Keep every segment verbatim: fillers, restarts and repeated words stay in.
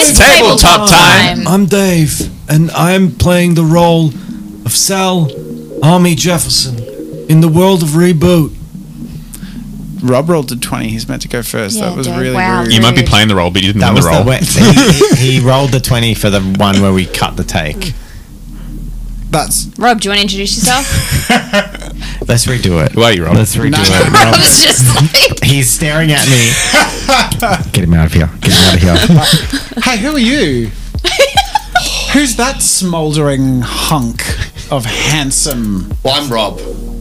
It's tabletop time. I'm Dave, and I'm playing the role of Sal Army Jefferson in the world of Reboot. Rob rolled a twenty. He's meant to go first. Yeah, that was Dave. really Wow. rude. You might be playing the role, but you didn't That win was the role. the way, he, he rolled the twenty for the one where we cut the take. That's Rob, do you want to introduce yourself? Let's redo it. Who are you, Rob? Let's redo No. it. Rob. Rob's just like... He's staring at me. Get him out of here. Get him out of here. hey, who are you? Who's that smouldering hunk of handsome? Well, I'm Rob.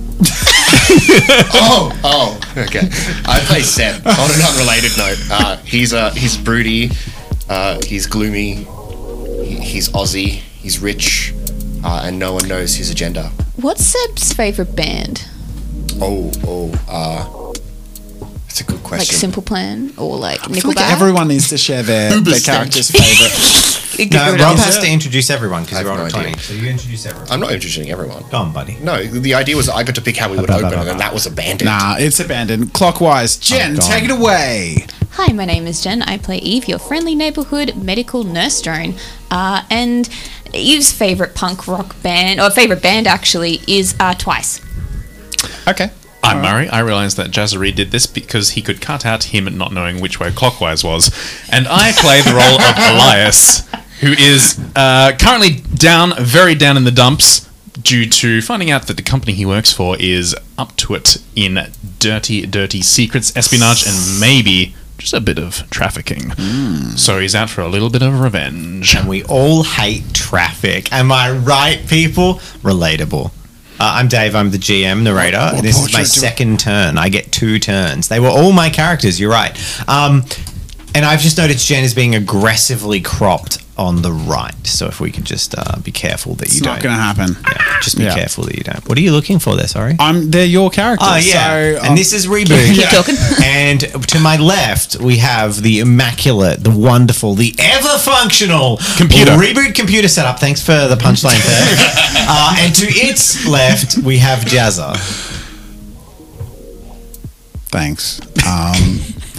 oh, oh, okay. I play Seb. On an unrelated note, uh, he's uh, he's broody, uh, he's gloomy, he, he's Aussie, he's rich, uh, and no one knows his agenda. What's Seb's favourite band? Oh, oh, uh, that's a good Like question. Simple Plan or like I feel like Nickelback? everyone needs to share their, their Uberstank. character's favourite. No, Rob has to introduce everyone because I you have rolled no a twenty. idea. So you introduce everyone. I'm not introducing everyone. Go on, buddy. No, the idea was I got to pick how we would Blah, blah, open, blah, and blah. that was abandoned. Nah, it's abandoned. Clockwise. Jen, gone. take it away. Hi, my name is Jen. I play Eve, your friendly neighbourhood medical nurse drone. Uh, and Eve's favourite punk rock band, or favourite band actually, is uh, Twice. Okay. I'm Murray. I realised that Jazzareed did this because he could cut out him not knowing which way clockwise was. And I play the role of Elias, who is uh, currently down, very down in the dumps, due to finding out that the company he works for is up to it in dirty, dirty secrets, espionage, and maybe just a bit of trafficking. So he's out for a little bit of revenge. And we all hate traffic. Am I right, people? Relatable. Uh, I'm Dave. I'm the G M narrator. What This is my portrait do- second turn. I get two turns. They were all my characters. You're right. Um, and I've just noticed Jen is being aggressively cropped on the right. So if we could just uh, be careful that It's you not don't. going to happen. Yeah, just be Yeah. careful that you don't. What are you looking for there? Sorry. I'm. They're your characters. Oh yeah, So, um, and this is Reboot. Keep talking. And to my left, we have the immaculate, the wonderful, the ever-functional Computer. Reboot computer setup. Thanks for the punchline there. uh, and to its left, we have Jazza. Thanks. Um,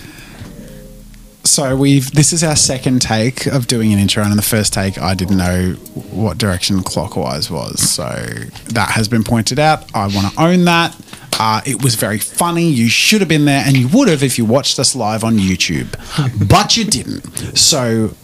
so we've. This is our second take of doing an intro, and in the first take, I didn't know what direction clockwise was. So that has been pointed out. I want to own that. Uh, it was very funny. You should have been there, and you would have if you watched us live on YouTube, but you didn't. So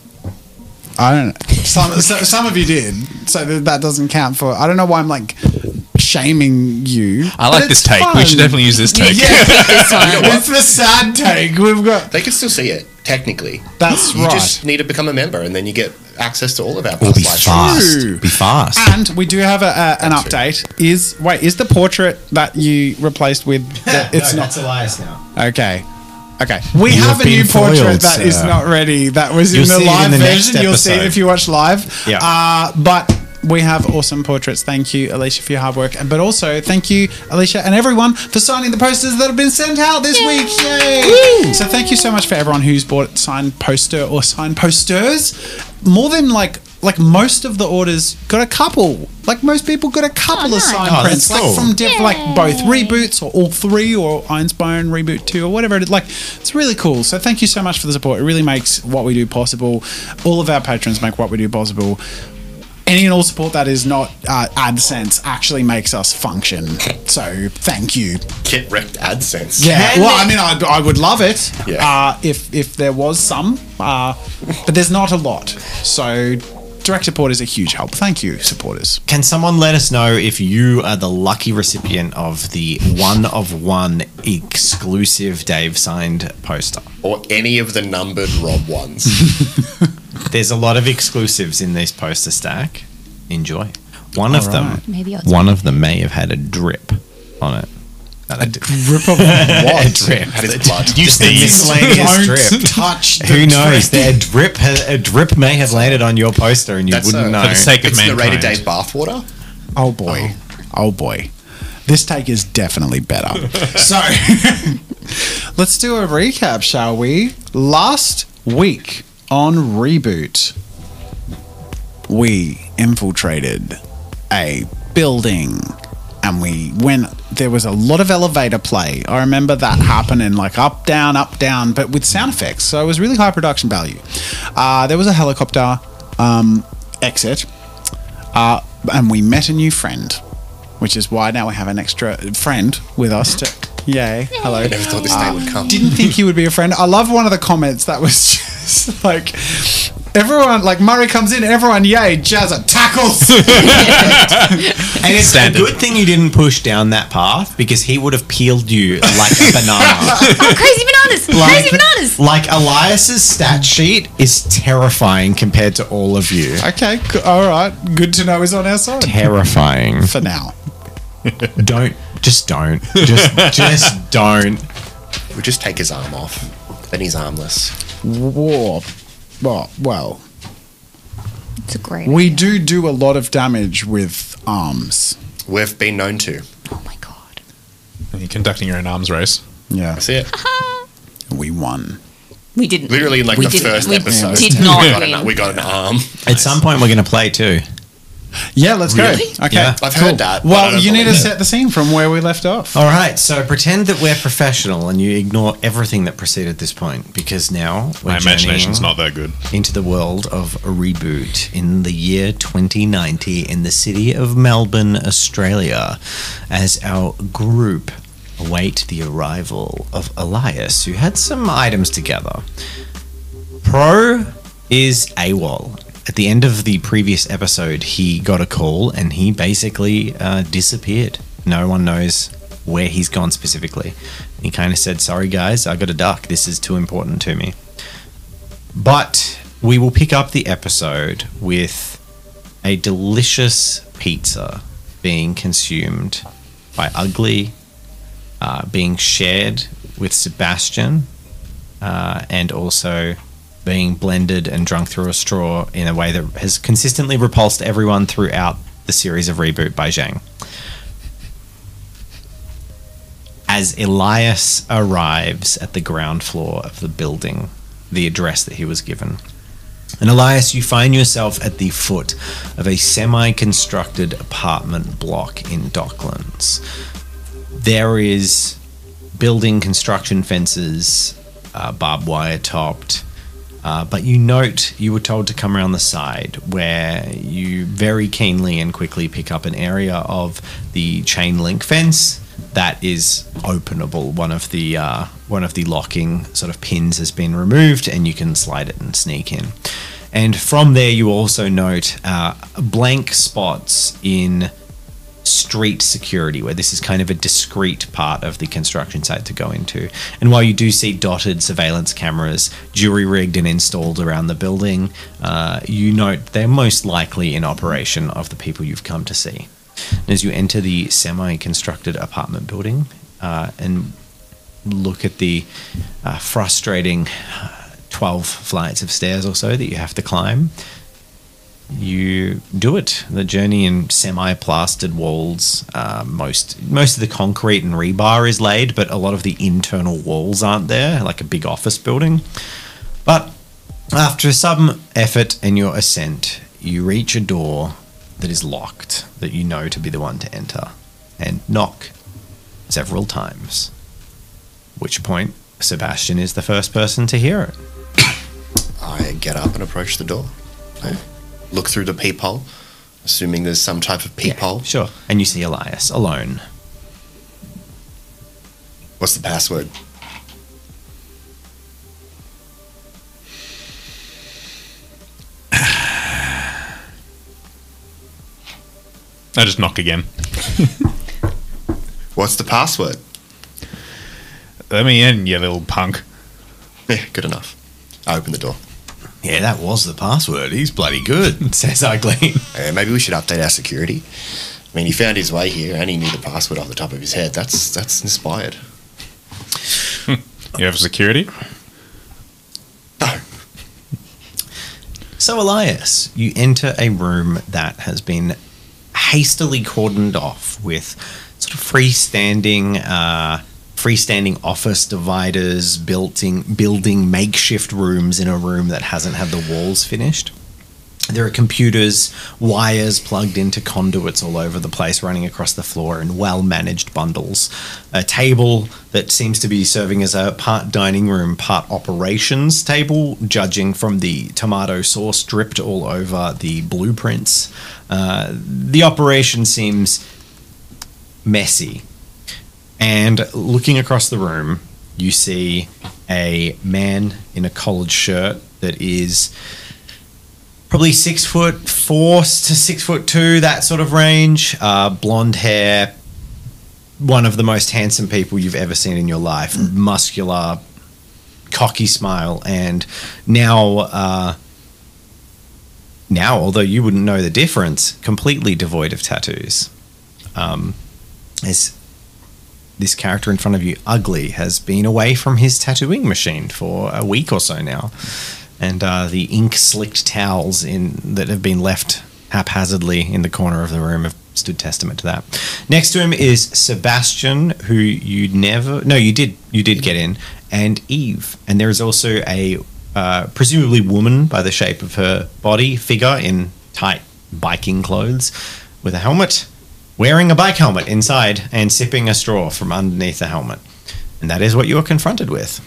I don't know. Some so, some of you did. So th- that doesn't count for. I don't know why I'm like shaming you. I but like it's this take. We fun. should definitely use this take. This one. It's the sad take. We've got. They can still see it, technically. That's You right. just need to become a member, and then you get access to all of our We'll be past live streams. True. fast. Be fast. And we do have a, a, an That's update. Is wait, is the portrait that you replaced with? The, it's no, not that's Elias now. okay. Okay, we You have, have a new been portrait foiled, that is sir. not ready. That was You'll in the see it in live the next version. You'll see it episode. if you watch live. Yeah. Uh, but we have awesome portraits. Thank you, Alicia, for your hard work. But also, thank you, Alicia, and everyone for signing the posters that have been sent out this week. Yay! So thank you so much for everyone who's bought signed poster or signed posters. More than like like most of the orders got a couple. Like most people got a couple Oh, of nice. signed Oh, prints, that's like cool. from diff- Yay. like both reboots or all three or Ironsbone reboot two or whatever it is. Like it's really cool. So thank you so much for the support. It really makes what we do possible. All of our patrons make what we do possible. Any and all support that is not uh, AdSense actually makes us function. So thank you. Get wrecked AdSense. Yeah. Can Well, it- I mean, I, I would love it. Yeah. Uh, if if there was some, uh, but there's not a lot. So direct support is a huge help. Thank you, supporters. Can someone let us know if you are the lucky recipient of the one of one exclusive Dave signed poster? Or any of the numbered Rob ones. There's a lot of exclusives in this poster stack. Enjoy. One of them, right. Maybe I'll one of them may have had a drip on it. Not a d- Rip of a what? drip. Had his blood. You Just a sneeze. miscellaneous Don't drip. touch. The Who knows? drip. Their drip, has, a drip may have landed on your poster and you That's wouldn't a- know. For the sake of It's narrated mankind. Dave bathwater. Oh boy. Oh boy. This take is definitely better. So let's do a recap, shall we? Last week on Reboot, we infiltrated a building and we went. There was a lot of elevator play. I remember that happening, like up, down, up, down, but with sound effects. So it was really high production value. Uh, there was a helicopter um, exit, uh, and we met a new friend, which is why now we have an extra friend with us. To, yay! Hello. I never thought this day would come. Didn't think he would be a friend. I love one of the comments that was just like. Everyone, like Murray comes in, everyone, yay, Jazza tackles. And it's Standard. a good thing you didn't push down that path because he would have peeled you like a banana. Oh, crazy bananas! Like- crazy bananas! Like Elias's stat sheet is terrifying compared to all of you. Okay, c- all right. Good to know he's on our side. Terrifying. For now. Don't. Just don't. Just, just don't. We'll just take his arm off. Then he's armless. War. Well, well, It's a great. we idea. do do a lot of damage with arms. We've been known to. Oh my god. You're conducting your own arms race. Yeah, That's it. we won. We didn't. Literally in like we the didn't- first we episode. Did not we, got win. an, we got an arm. At some point, we're going to play too. Yeah, let's Really? go. Okay, Yeah. I've heard that, but I Well, don't you need to believe it. set the scene from where we left off. All right, so pretend that we're professional and you ignore everything that preceded this point because now we're My imagination's journeying not that good. into the world of a reboot in the year twenty ninety in the city of Melbourne, Australia, as our group await the arrival of Elias, who had some items together. Pro is AWOL. At the end of the previous episode, he got a call and he basically uh, disappeared. No one knows where he's gone specifically. And he kind of said, sorry guys, I got a duck. This is too important to me. But we will pick up the episode with a delicious pizza being consumed by Ugly, uh, being shared with Sebastian, uh, and also being blended and drunk through a straw in a way that has consistently repulsed everyone throughout the series of Reboot by Zhang. As Elias arrives at the ground floor of the building, the address that he was given. And Elias, you find yourself at the foot of a semi-constructed apartment block in Docklands. There is building construction fences, uh, barbed wire topped, uh, but you note you were told to come around the side where you very keenly and quickly pick up an area of the chain link fence that is openable. One of the uh, one of the locking sort of pins has been removed, and you can slide it and sneak in. And from there, you also note uh, blank spots in street security, where this is kind of a discrete part of the construction site to go into. And while you do see dotted surveillance cameras jury rigged and installed around the building, uh, you note they're most likely in operation of the people you've come to see. And as you enter the semi-constructed apartment building uh, and look at the uh, frustrating twelve flights of stairs or so that you have to climb, you do it. The journey in semi-plastered walls. Uh, most most of the concrete and rebar is laid, but a lot of the internal walls aren't there, like a big office building. But after some effort and your ascent, you reach a door that is locked, that you know to be the one to enter, and knock several times. At which point, Sebastian is the first person to hear it. I get up and approach the door. I look through the peephole, assuming there's some type of peephole. Sure. And you see Elias alone. What's the password? I just knock again. What's the password? Let me in, you little punk. Yeah, good enough. I open the door. Yeah, that was the password. He's bloody good, says Ugly. Uh, maybe we should update our security. I mean, he found his way here and he knew the password off the top of his head. That's that's inspired. You have security? No. So, Elias, you enter a room that has been hastily cordoned off with sort of freestanding, uh, freestanding office dividers, building, building makeshift rooms in a room that hasn't had the walls finished. There are computers, wires plugged into conduits all over the place, running across the floor in well-managed bundles. A table that seems to be serving as a part dining room, part operations table, judging from the tomato sauce dripped all over the blueprints. Uh, the operation seems messy. And looking across the room, you see a man in a collared shirt that is probably six foot four to six foot two, that sort of range. Uh, blonde hair, one of the most handsome people you've ever seen in your life. Mm. Muscular, cocky smile, and now, uh, now, although you wouldn't know the difference, completely devoid of tattoos. Um, is this character in front of you, Ugly, has been away from his tattooing machine for a week or so now. And uh, the ink-slicked towels in that have been left haphazardly in the corner of the room have stood testament to that. Next to him is Sebastian, who you never... No, you did. You did get in. And Eve. And there is also a uh, presumably woman by the shape of her body figure in tight biking clothes with a helmet, wearing a bike helmet inside and sipping a straw from underneath the helmet. And that is what you are confronted with.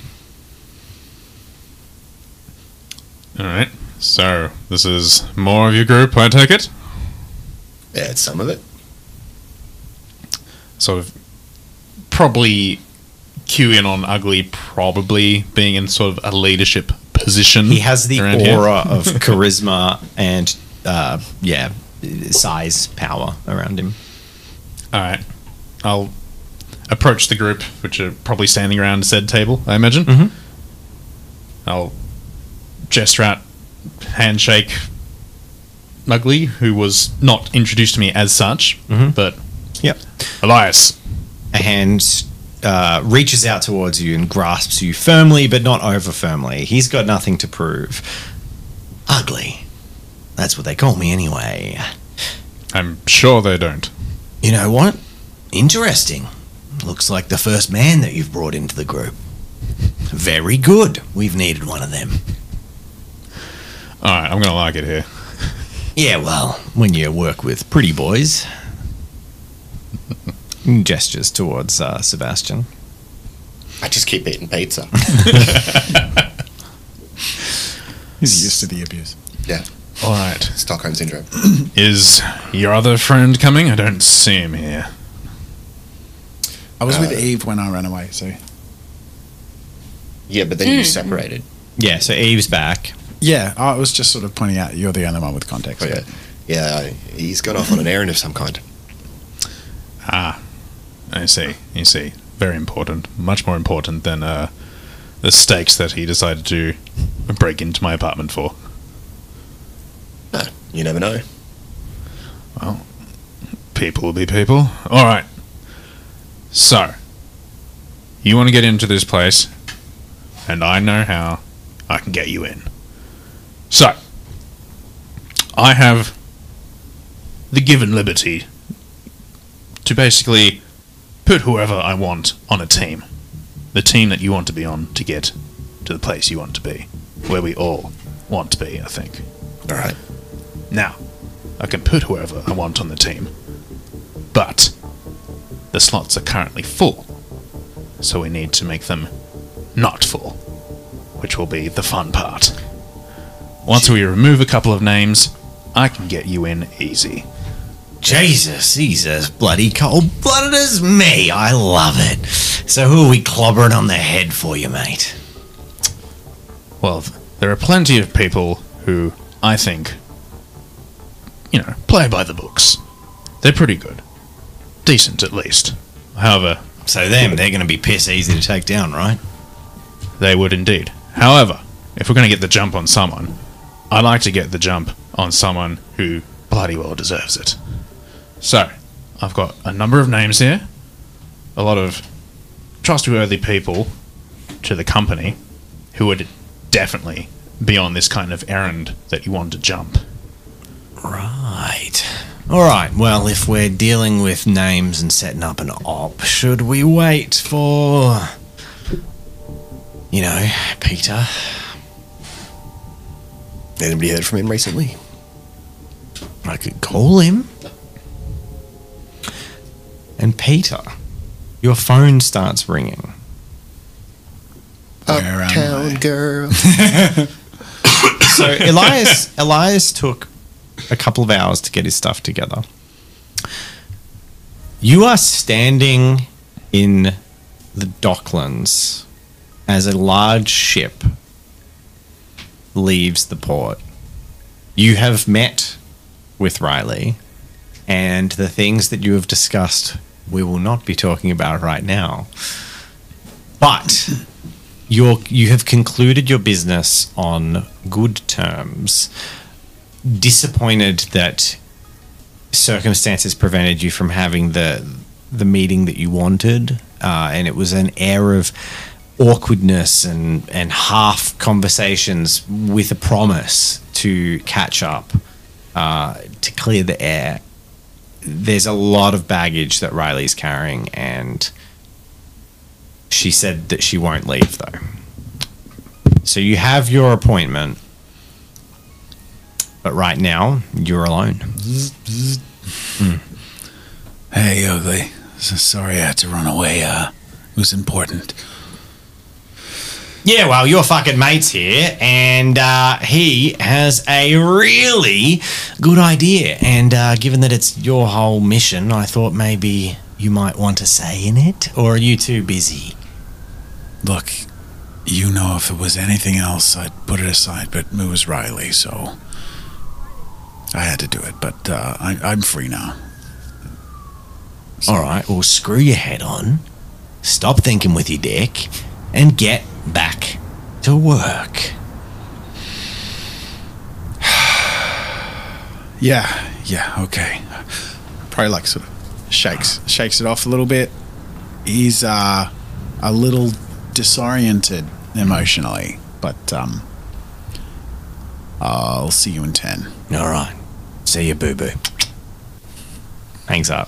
Alright, so this is more of your group, I take it? Yeah, it's some of it. Sort of probably cue in on Ugly probably being in sort of a leadership position. He has the around here. aura of charisma and, uh, yeah, size, power around him. Alright, I'll approach the group, which are probably standing around said table, I imagine. Mm-hmm. I'll gesture out, handshake Ugly, who was not introduced to me as such, Mhm. but Yep. Elias. A hand uh, reaches out towards you and grasps you firmly, but not over firmly. He's got nothing to prove. Ugly. That's what they call me anyway. I'm sure they don't. You know what? Interesting. Looks like the first man that you've brought into the group. Very good. We've needed one of them. Alright, I'm gonna like it here. Yeah, well, when you work with pretty boys. Gestures towards uh, Sebastian. I just keep eating pizza. He's used to the abuse. Yeah, Alright. Stockholm Syndrome. Is your other friend coming? I don't see him here. I was Uh, with Eve when I ran away, so... Yeah, but then you separated. Yeah, so Eve's back. Yeah, I was just sort of pointing out you're the only one with context. Oh, yeah. Yeah, I- he's gone off on an errand of some kind. Ah, I see. You see. Very important. Much more important than uh, the stakes that he decided to break into my apartment for. No, you never know. Well, people will be people. Alright. So, you want to get into this place, and I know how I can get you in. So, I have the given liberty to basically put whoever I want on a team. The team that you want to be on to get to the place you want to be. Where we all want to be, I think. Alright. Now, I can put whoever I want on the team, but the slots are currently full, so we need to make them not full, which will be the fun part. Once we remove a couple of names, I can get you in easy. Jesus, he's as bloody cold-blooded as me. I love it. So who are we clobbering on the head for you, mate? Well, there are plenty of people who I think, you know, play by the books. They're pretty good. Decent, at least. However, So them, they're going to be piss easy to take down, right? they would indeed. However, if we're going to get the jump on someone, I'd like to get the jump on someone who bloody well deserves it. So, I've got a number of names here, a lot of trustworthy people to the company who would definitely be on this kind of errand that you want to jump. Right. All right, well, if we're dealing with names and setting up an op, should we wait for, you know, Peter? Anybody heard from him recently? I could call him. And Peter, your phone starts ringing. Where am Uptown I? girl. So Elias Elias took a couple of hours to get his stuff together. You are standing in the Docklands as a large ship leaves the port. You have met with Riley, and the things that you have discussed we will not be talking about right now. But you're, you have concluded your business on good terms. Disappointed that circumstances prevented you from having the the meeting that you wanted, uh, and it was an air of awkwardness and, and half conversations with a promise to catch up, uh, to clear the air. There's a lot of baggage that Riley's carrying, and she said that she won't leave, though. So you have your appointment, but right now, you're alone. Mm. Hey, Ugly. So sorry I had to run away. Uh, it was important. Yeah, well, your fucking mate's here, and uh, he has a really good idea. And uh, given that it's your whole mission, I thought maybe you might want to say in it, or are you too busy? Look, you know, if it was anything else, I'd put it aside, but it was Riley, so I had to do it. But uh, I, I'm free now. All right, well, screw your head on, stop thinking with your dick, and get back to work. Yeah, yeah, okay. Probably like sort of shakes shakes it off a little bit. He's uh, a little disoriented emotionally, but um, I'll see you in ten. All right, see you, boo-boo. Hangs up.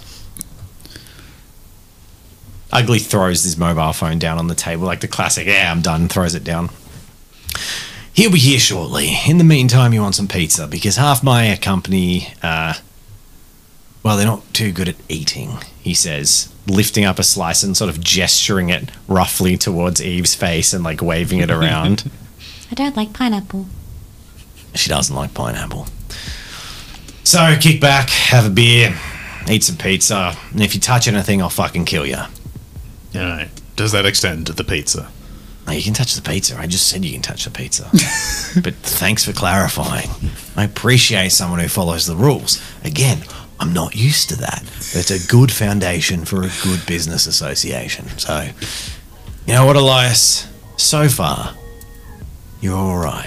Ugly throws his mobile phone down on the table, like the classic, yeah, I'm done, throws it down. He'll be here shortly. In the meantime, you want some pizza, because half my company, uh, well, they're not too good at eating, he says, lifting up a slice and sort of gesturing it roughly towards Eve's face and, like, waving it around. I don't like pineapple. She doesn't like pineapple. So, kick back, have a beer, eat some pizza, and if you touch anything, I'll fucking kill you. Alright. Does that extend to the pizza? No, you can touch the pizza. I just said you can touch the pizza. But thanks for clarifying. I appreciate someone who follows the rules. Again, I'm not used to that. It's a good foundation for a good business association. So, you know what, Elias? So far, you're all right.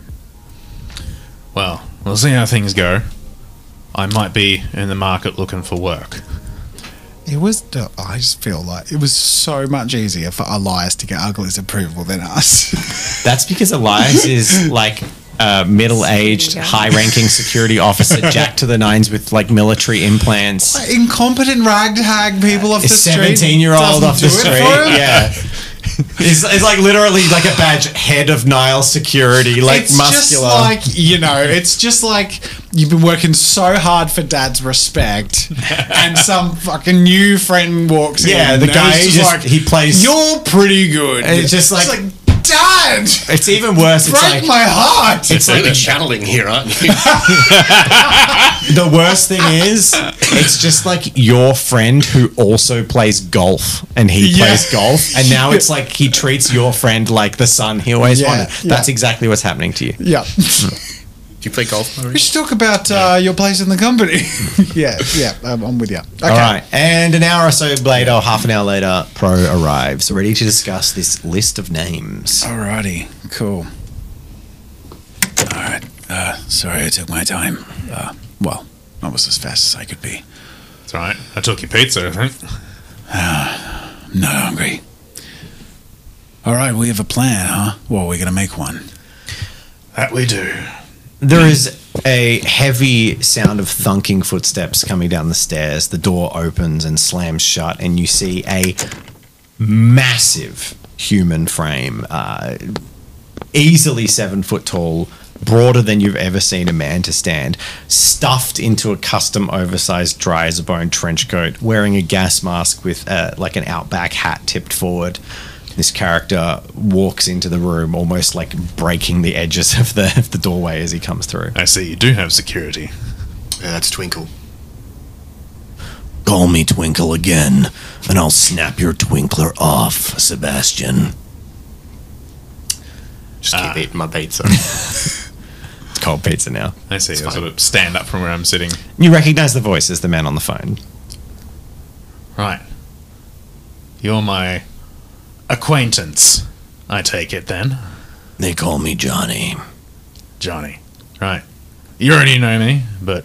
Well, we'll see how things go. I might be in the market looking for work. It was. I just feel like it was so much easier for Elias to get Ugly's approval than us. That's because Elias is like a middle-aged, high-ranking security officer, jacked to the nines with like military implants. Incompetent ragtag people off A the street. seventeen-year-old doesn't off the do it street. for him? Yeah. It's, it's like literally like a badge, head of Nile security, like it's muscular. just like, you know, it's just like you've been working so hard for Dad's respect, and some fucking new friend walks in. Yeah, the and guy it's just- he plays- You're pretty good. And it's just like- Dad, It's even worse. It's break like my heart. it's Really like channeling here, aren't you? the worst thing is it's just like your friend who also plays golf, and he Yeah. plays golf, and now it's like he treats your friend like the son he always Yeah, wanted. yeah. That's exactly what's happening to you. Yeah. Do you play golf, Maurice? We should talk about uh, your place in the company. yeah, yeah, um, I'm with you. Okay. All right, and an hour or so later, or half an hour later, Pro arrives, ready to discuss this list of names. Alrighty, cool. All right. Uh, sorry I took my time. Uh, well, I was as fast as I could be. That's right. I took your pizza, I think. I'm not hungry. All right, we have a plan, huh? Well, we're gonna make one. That we do. There is a heavy sound of thunking footsteps coming down the stairs. The door opens and slams shut, and you see a massive human frame, uh, easily seven foot tall, broader than you've ever seen a man to stand, stuffed into a custom oversized dry as a bone trench coat, wearing a gas mask with uh, like an outback hat tipped forward. This character walks into the room, almost like breaking the edges of the of the doorway as he comes through. I see you do have security. Yeah, that's Twinkle. Call me Twinkle again, and I'll snap your twinkler off, Sebastian. Just keep eating my pizza. It's cold pizza now. I see. I fine. sort of stand up from where I'm sitting. You recognize the voice as the man on the phone. Right. You're my acquaintance, I take it then. They call me Johnny. Johnny. Right. You already know me, but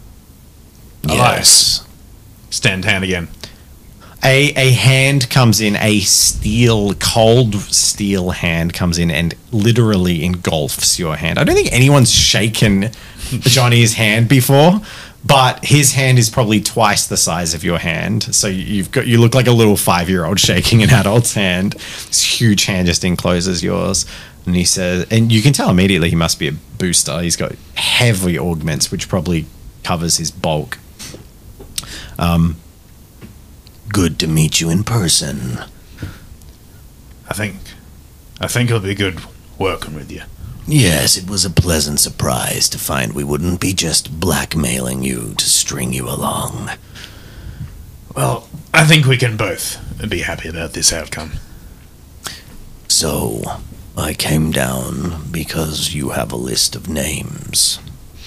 Elias, stand hand again. A a hand comes in, a steel, cold steel hand comes in and literally engulfs your hand. I don't think anyone's shaken Johnny's hand before, but his hand is probably twice the size of your hand. So you've got you look like a little five-year-old shaking an adult's hand. This huge hand just encloses yours. And he says, and you can tell immediately he must be a booster. He's got heavy augments, which probably covers his bulk. Um, Good to meet you in person. I think I think it'll be good working with you. Yes, it was a pleasant surprise to find we wouldn't be just blackmailing you to string you along. Well, I think we can both be happy about this outcome. So, I came down because you have a list of names.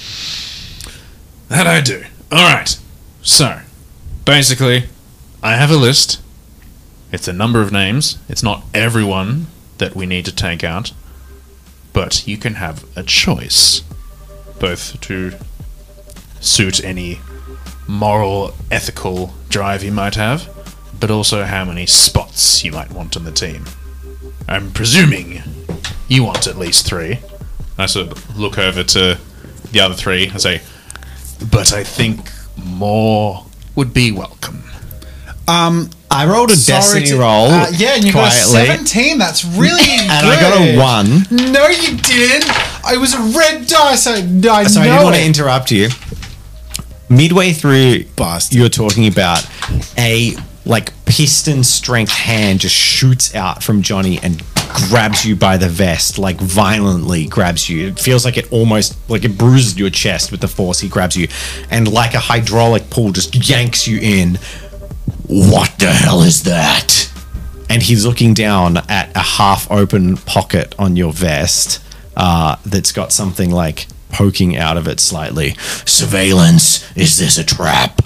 That I do. Alright. So, basically, I have a list. It's a number of names. It's not everyone that we need to take out. But you can have a choice. Both to suit any moral, ethical drive you might have, but also how many spots you might want on the team. I'm presuming you want at least three. I sort of look over to the other three and say, but I think more would be welcome. Um, I rolled a sorry destiny to- uh, roll uh, yeah, and you quietly. got a seventeen. That's really good. And I got a one. No, you didn't. I was a red dice. I, I So I know didn't want it. to interrupt you. Midway through, Bastard. you're talking about a like piston strength hand just shoots out from Johnny and grabs you by the vest, like violently grabs you. It feels like it almost like it bruises your chest with the force he grabs you, and like a hydraulic pull just yanks you in. What the hell is that? And he's looking down at a half-open pocket on your vest uh, that's got something like poking out of it slightly. Surveillance? Is this a trap?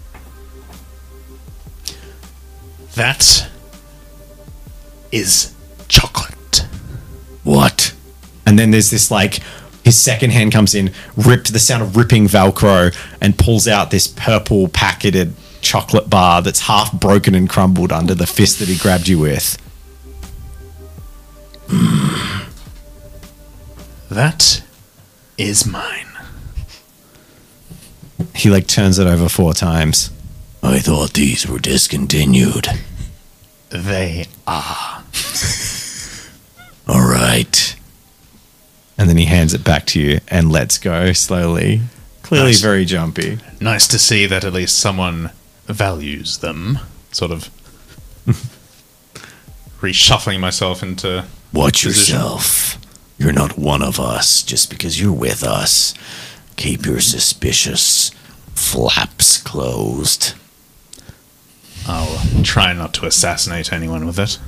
That is chocolate. What? And then there's this like his second hand comes in, ripped the sound of ripping Velcro, and pulls out this purple packeted chocolate bar that's half broken and crumbled under the fist that he grabbed you with. That is mine. He like turns it over four times. I thought these were discontinued. They are. All right. And then he hands it back to you and lets go slowly. Clearly Nice. very jumpy. Nice to see that at least someone values them. Sort of reshuffling myself into Watch position. yourself. You're not one of us just because you're with us. Keep your suspicious flaps closed. I'll try not to assassinate anyone with it.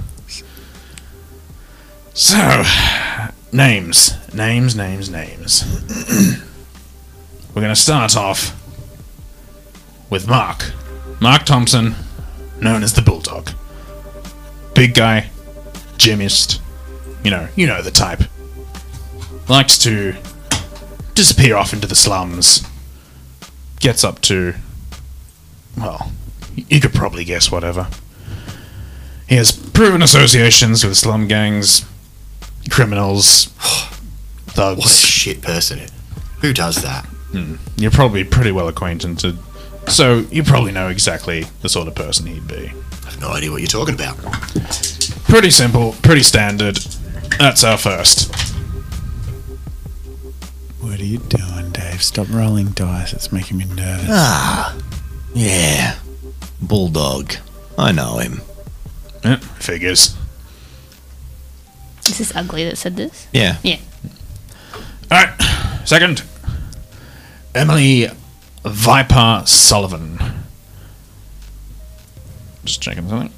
So, names, names, names, names. We're going to start off with Mark. Mark Thompson, known as the Bulldog. Big guy, gymist, you know, you know the type. Likes to disappear off into the slums. Gets up to, well, you could probably guess whatever. He has proven associations with slum gangs, criminals, thugs. What a shit person. Who does that? You're probably pretty well acquainted, to, so you probably know exactly the sort of person he'd be. I have no idea what you're talking about. Pretty simple, pretty standard. That's our first. you doing, Dave? Stop rolling dice. It's making me nervous. Ah, yeah. Bulldog. I know him. Yeah, figures. Is this Ugly that said this? Yeah. Yeah. All right, second. Emily Viper Sullivan. Just checking something.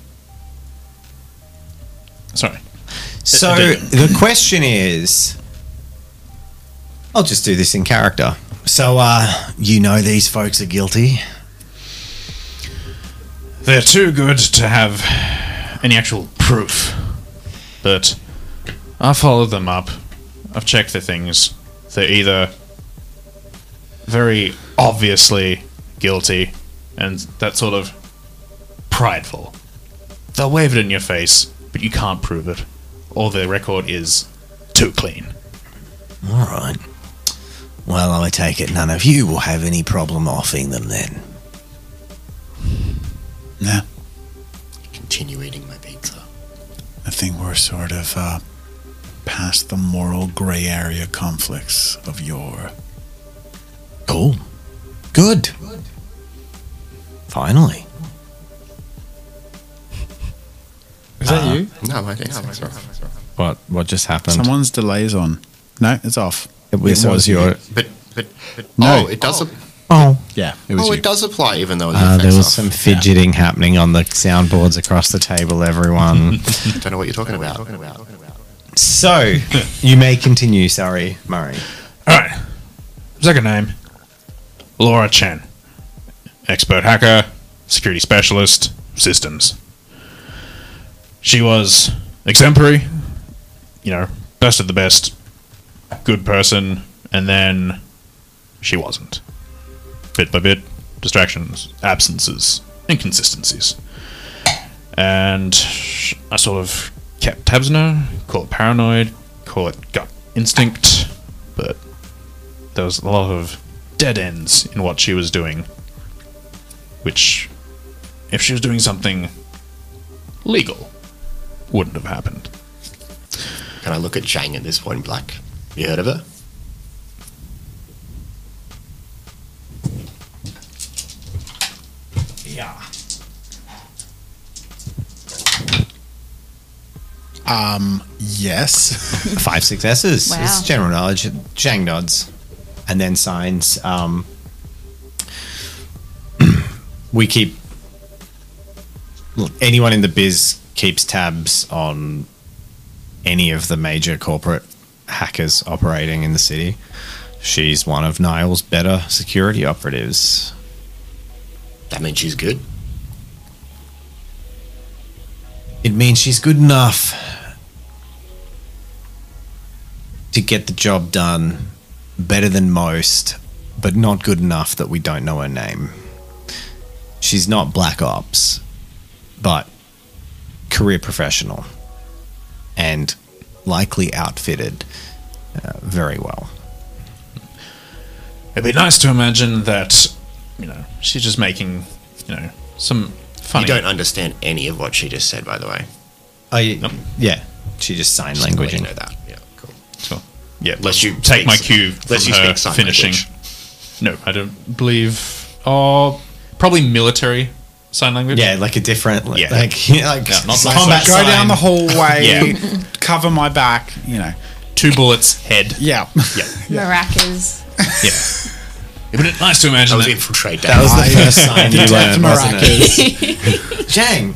Sorry. So I did- the question is, I'll just do this in character. So, uh, you know these folks are guilty? They're too good to have any actual proof. But I followed them up. I've checked the things. They're either very obviously guilty and that sort of prideful. They'll wave it in your face, but you can't prove it. Or their record is too clean. All right. Well, I take it none of you will have any problem offing them then. Nah, Continue eating my pizza. I think we're sort of uh, past the moral grey area conflicts of yore. Cool. Good. Finally. Is that you? No, I think so. What What just happened? Someone's delay's on. No, it's off. It was, It was was your. you. But, but, but No. oh, it does. ap- Oh. Yeah, it was Oh, you. it does apply, even though it's Uh, your there face was off. some fidgeting happening on the soundboards across the table, everyone. Don't know what you're talking about. So, you may continue, sorry, Murray. All right. Second name, Laura Chen. Expert hacker, security specialist, systems. She was exemplary, you know, best of the best, good person, and then she wasn't. Bit by bit, distractions, absences, inconsistencies. And I sort of kept tabs on her, call it paranoid, call it gut instinct, but there was a lot of dead ends in what she was doing, which, if she was doing something legal, wouldn't have happened. Can I look at Chang at this point, Black? You heard of her? Yeah. Um, yes. Five successes. Wow. It's general knowledge. Zhang nods and then signs. Um, we keep. Look, anyone in the biz keeps tabs on any of the major corporate hackers operating in the city. She's one of Niall's better security operatives. That means she's good. It means she's good enough to get the job done better than most, but not good enough that we don't know her name. She's not Black Ops, but career professional and likely outfitted uh, very well. It'd be nice to imagine that, you know, she's just making, you know, some funny. You don't understand any of what she just said, by the way. I, Nope. Yeah, she just sign Just to let you languaging. know that. Yeah, cool. Sure. Yeah, Unless you take speak- my cue from unless you her speak sign finishing. language. No, I don't believe. Oh, probably military sign language. Yeah, like a different, like, Yeah. like, you know, like Yeah, not- not combat Go sign. down the hallway, Yeah. cover my back, you know. Two bullets, head. Yeah. Yeah, Maracas. yeah. But it's nice to I imagine was that. infiltrate That was the first sign you Detect learned, wasn't it? maracas. Jang.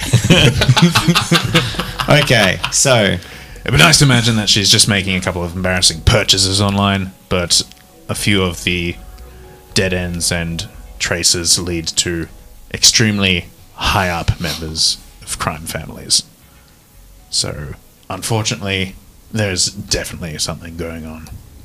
Okay, so It'd be nice to imagine that she's just making a couple of embarrassing purchases online, but a few of the dead ends and traces lead to extremely high up members of crime families. So, unfortunately, there's definitely something going on.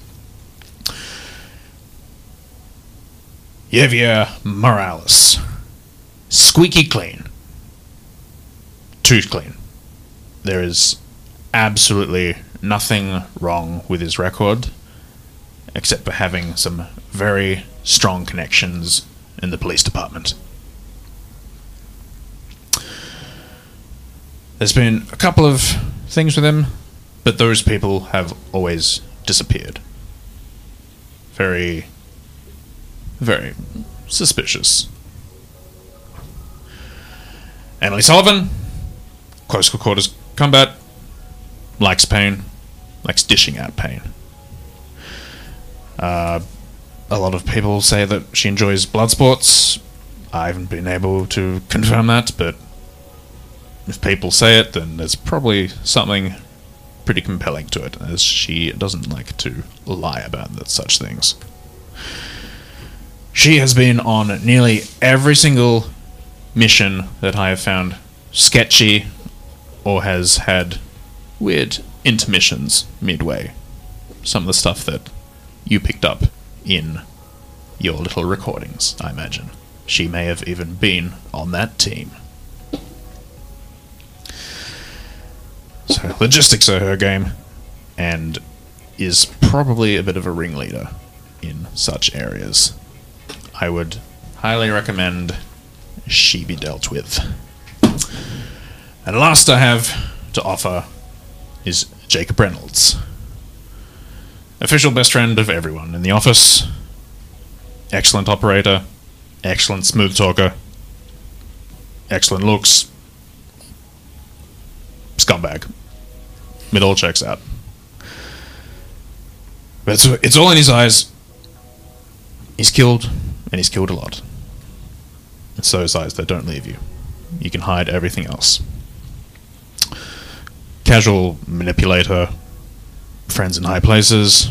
Javier Morales. Squeaky clean. Too clean. There is absolutely nothing wrong with his record, except for having some very strong connections in the police department. There's been a couple of things with him, but those people have always disappeared. very, very suspicious. Emily Sullivan, close quarters combat, likes pain, likes dishing out pain. Uh, a lot of people say that she enjoys blood sports. I haven't been able to confirm that, but if people say it, then there's probably something pretty compelling to it, as she doesn't like to lie about that, such things. She has been on nearly every single mission that I have found sketchy or has had weird intermissions midway. Some of the stuff that you picked up in your little recordings, I imagine. She may have even been on that team. So logistics are her game, and is probably a bit of a ringleader in such areas. I would highly recommend she be dealt with. And last I have to offer is Jacob Reynolds. Official best friend of everyone in the office. Excellent operator. Excellent smooth talker. Excellent looks. Scumbag. It all checks out. But it's, it's all in his eyes. He's killed, and he's killed a lot. It's those eyes that don't leave you. You can hide everything else. Casual manipulator, friends in high places.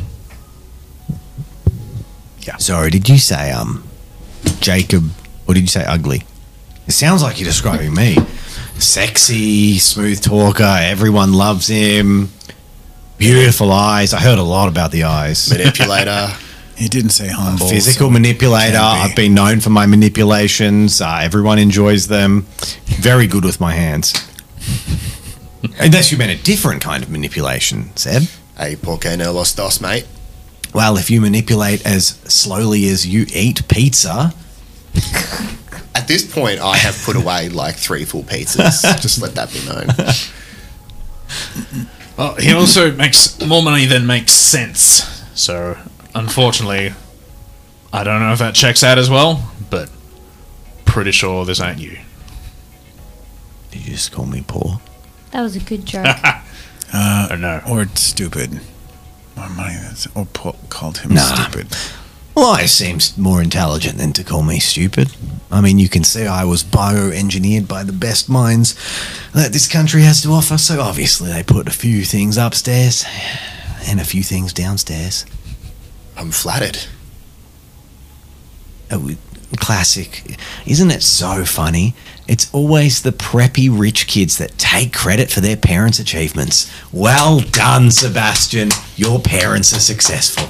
Yeah. Sorry, did you say, um, Jacob, or did you say ugly? It sounds like you're describing me. Sexy, smooth talker, everyone loves him. Beautiful eyes. I heard a lot about the eyes. Manipulator. He didn't say humble. Physical so manipulator. can't be. I've been known for my manipulations. Uh, everyone enjoys them. Very good with my hands. Unless you meant a different kind of manipulation, Seb. Hey, por qué no los dos, mate? Well, if you manipulate as slowly as you eat pizza, At this point, I have put away like three full pizzas. Just let that be known. Well, he also makes more money than makes sense. So, unfortunately, I don't know if that checks out as well, but pretty sure this ain't you. did you just call me poor? That was a good joke. Uh, Oh no. or stupid. Or money that's or Paul called him Nah. stupid. Well, it seems more intelligent than to call me stupid. I mean, you can see I was bioengineered by the best minds that this country has to offer, so obviously they put a few things upstairs and a few things downstairs. I'm flattered. Oh, classic. Isn't it so funny? It's always the preppy rich kids that take credit for their parents' achievements. Well done, Sebastian. Your parents are successful.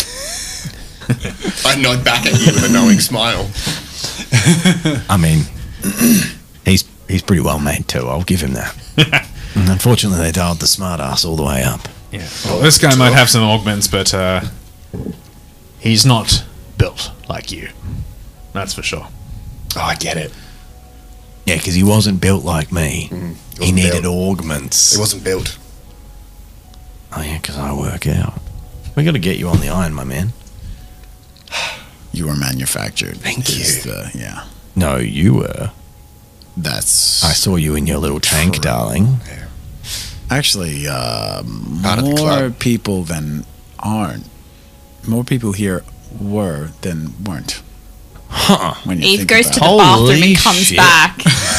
I nod back at you with a knowing smile. I mean, he's he's pretty well made too. I'll give him that. And unfortunately, they dialed the smart ass all the way up. Yeah. Well, this guy might have some augments, but uh, he's not built like you. That's for sure. Oh, I get it. Yeah, because he wasn't built like me. He He wasn't needed built. augments. It wasn't built. Oh yeah, because I work out. We got to get you on the iron, my man. You were manufactured. Thank is you. The, yeah. No, you were. That's I saw you in your little tank, True. darling. actually uh, Part of the more club. people than aren't. More people here were than weren't. Huh. When you Eve think goes about to the it. Holy bathroom and comes shit. back.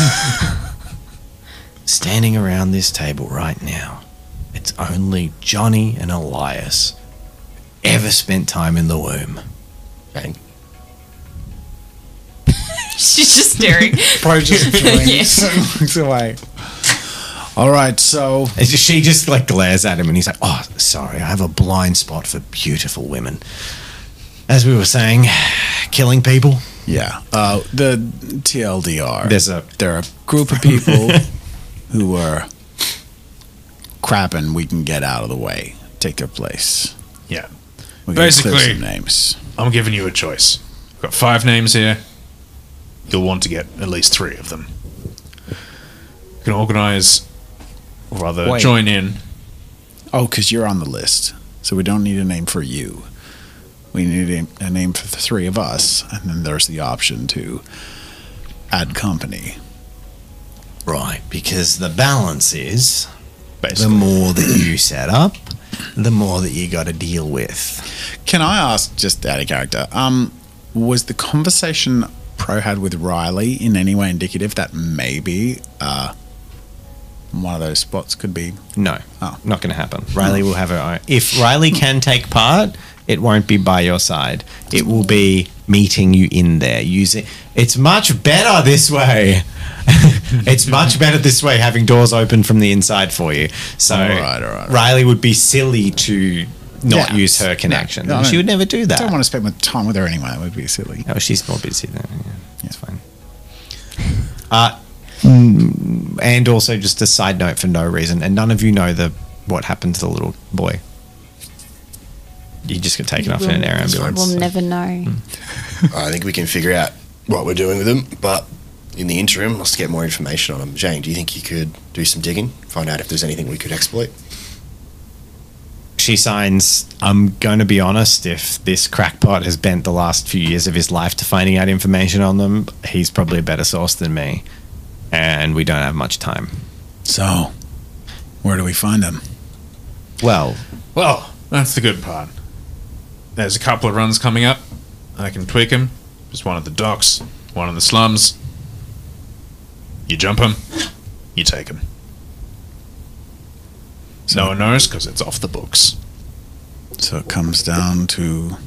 Standing around this table right now, it's only Johnny and Elias ever spent time in the womb. Bang. She's just staring. Probably just feeling Yeah. so looks away. All right, so It's just- she just like glares at him and he's like, oh, sorry, I have a blind spot for beautiful women. As we were saying, killing people. yeah, uh, the T L D R. There's a there are a group of people who are crap, and we can get out of the way, take their place. Yeah. We can clear Basically- some names. I'm giving you a choice. I've got five names here. You'll want to get at least three of them. You can organize, or rather, Wait. join in. Oh, because you're on the list, so we don't need a name for you. we need a, a name for the three of us, and then there's the option to add company. Right, because the balance is the Basically. more that you set up, the more that you got to deal with. Can I ask, just out of character, um, was the conversation Pro had with Riley in any way indicative that maybe uh, one of those spots could be? No, Oh. not going to happen. Riley will have her own. If Riley can take part, it won't be by your side. It will be meeting you in there. Using it's much better this way. It's much better this way, having doors open from the inside for you. So All right, all right, all Riley would be silly to not Yeah. use her connection. No, no, she would never do I that. don't want to spend my time with her anyway. That would be silly. Oh, she's more busy than yeah, it's fine. Uh, mm, and also just a side note for no reason, and none of you know the what happened to the little boy. You just get taken off in an air ambulance. We'll never know. I think we can figure out what we're doing with him, but in the interim, let's get more information on him. Jane, do you think you could do some digging, find out if there's anything we could exploit? She signs, I'm going to be honest, if this crackpot has bent the last few years of his life to finding out information on them, he's probably a better source than me. And we don't have much time. So, where do we find him? Well, Well, that's the good part. There's a couple of runs coming up. I can tweak them. There's one at the docks, one in the slums. You jump them, you take them. No one knows because it's off the books. So it comes down to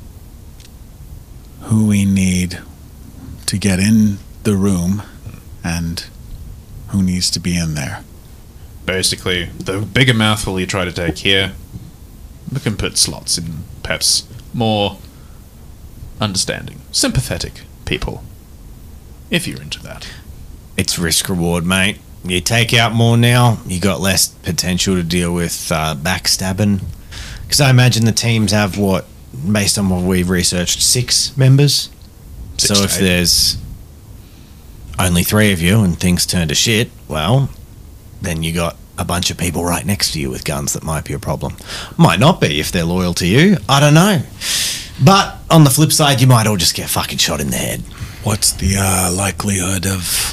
who we need to get in the room and who needs to be in there. Basically, the bigger mouthful you try to take here, we can put slots in perhaps more understanding, sympathetic people. If you're into that. it's risk reward, mate. You take out more now, you got less potential to deal with uh, backstabbing. Because I imagine the teams have what, based on what we've researched, six members. Six so to if eight. there's only three of you and things turn to shit, well, then you got a bunch of people right next to you with guns that might be a problem. Might not be if they're loyal to you. I don't know. But on the flip side, you might all just get fucking shot in the head. What's the uh, likelihood of,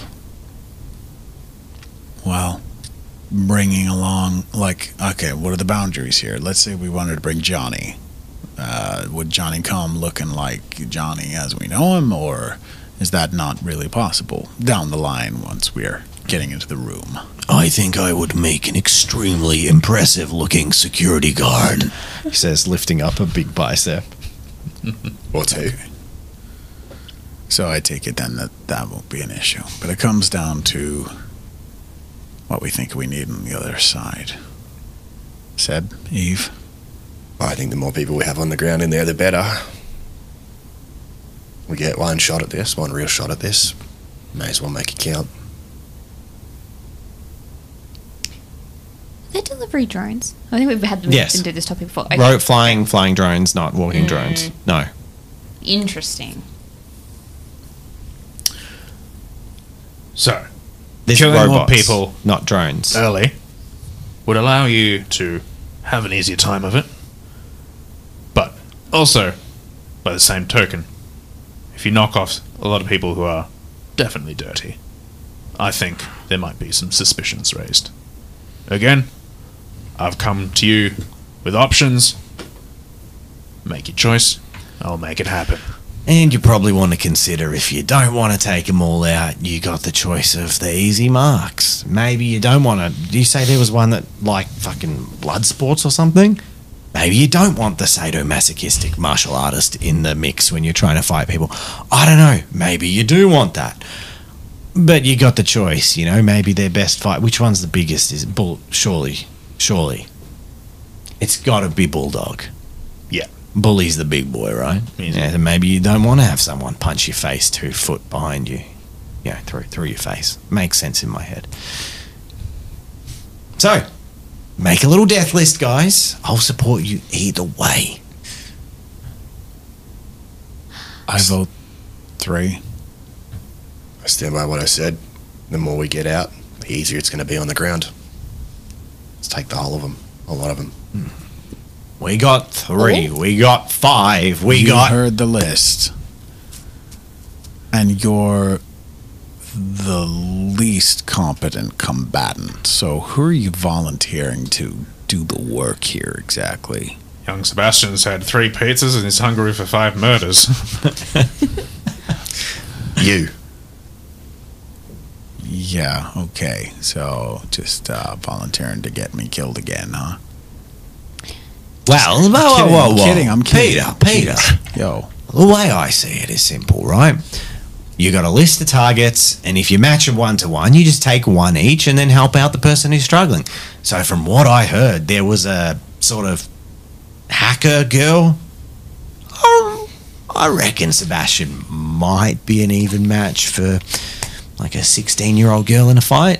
well, bringing along, like, okay, what are the boundaries here? Let's say we wanted to bring Johnny. Uh, would Johnny come looking like Johnny as we know him, or is that not really possible down the line once we're getting into the room? I think I would make an extremely impressive looking security guard. He says, lifting up a big bicep. Or two. So I take it then that that won't be an issue. But it comes down to what we think we need on the other side. Seb, Eve? I think the more people we have on the ground in there, the better. We get one shot at this, one real shot at this. May as well make it count. They're delivery drones. I think we've had them Yes. do this topic before. Okay. Ro- flying, flying drones, not walking Mm. drones. No. Interesting. So, This killing more robots, people not drones. early would allow you to have an easier time of it. But also, by the same token, if you knock off a lot of people who are definitely dirty, I think there might be some suspicions raised. Again, I've come to you with options. Make your choice. I'll make it happen. And you probably want to consider, if you don't want to take them all out, you got the choice of the easy marks. Maybe you don't want to. Do you say there was one that like fucking blood sports or something? Maybe you don't want the sadomasochistic martial artist in the mix when you're trying to fight people. I don't know. Maybe you do want that. But you got the choice, you know. Maybe their best fight. Which one's the biggest? Is it bull? Surely, surely, it's got to be Bulldog. Yeah. Bully's the big boy, right? Easy. Yeah, then maybe you don't want to have someone punch your face two foot behind you. You know, through through your face. Makes sense in my head. So, make a little death list, guys. I'll support you either way. I vote three. I stand by what I said. The more we get out, the easier it's going to be on the ground. Let's take the whole of them. A lot of them. We got three. We got five. We you got. heard the list, and you're the least competent combatant. So who are you volunteering to do the work here exactly? Young Sebastian's had three pizzas and is hungry for five murders. You. Yeah, okay. So just uh, volunteering to get me killed again, huh? Well, whoa, whoa, kidding, whoa, I'm whoa. kidding, I'm kidding. Peter, Peter. Yo, The way I see it is simple, right? You got a list of targets, and if you match them one to one, you just take one each and then help out the person who's struggling. So, from what I heard, there was a sort of hacker girl. Um, I reckon Sebastian might be an even match for like a sixteen-year-old girl in a fight.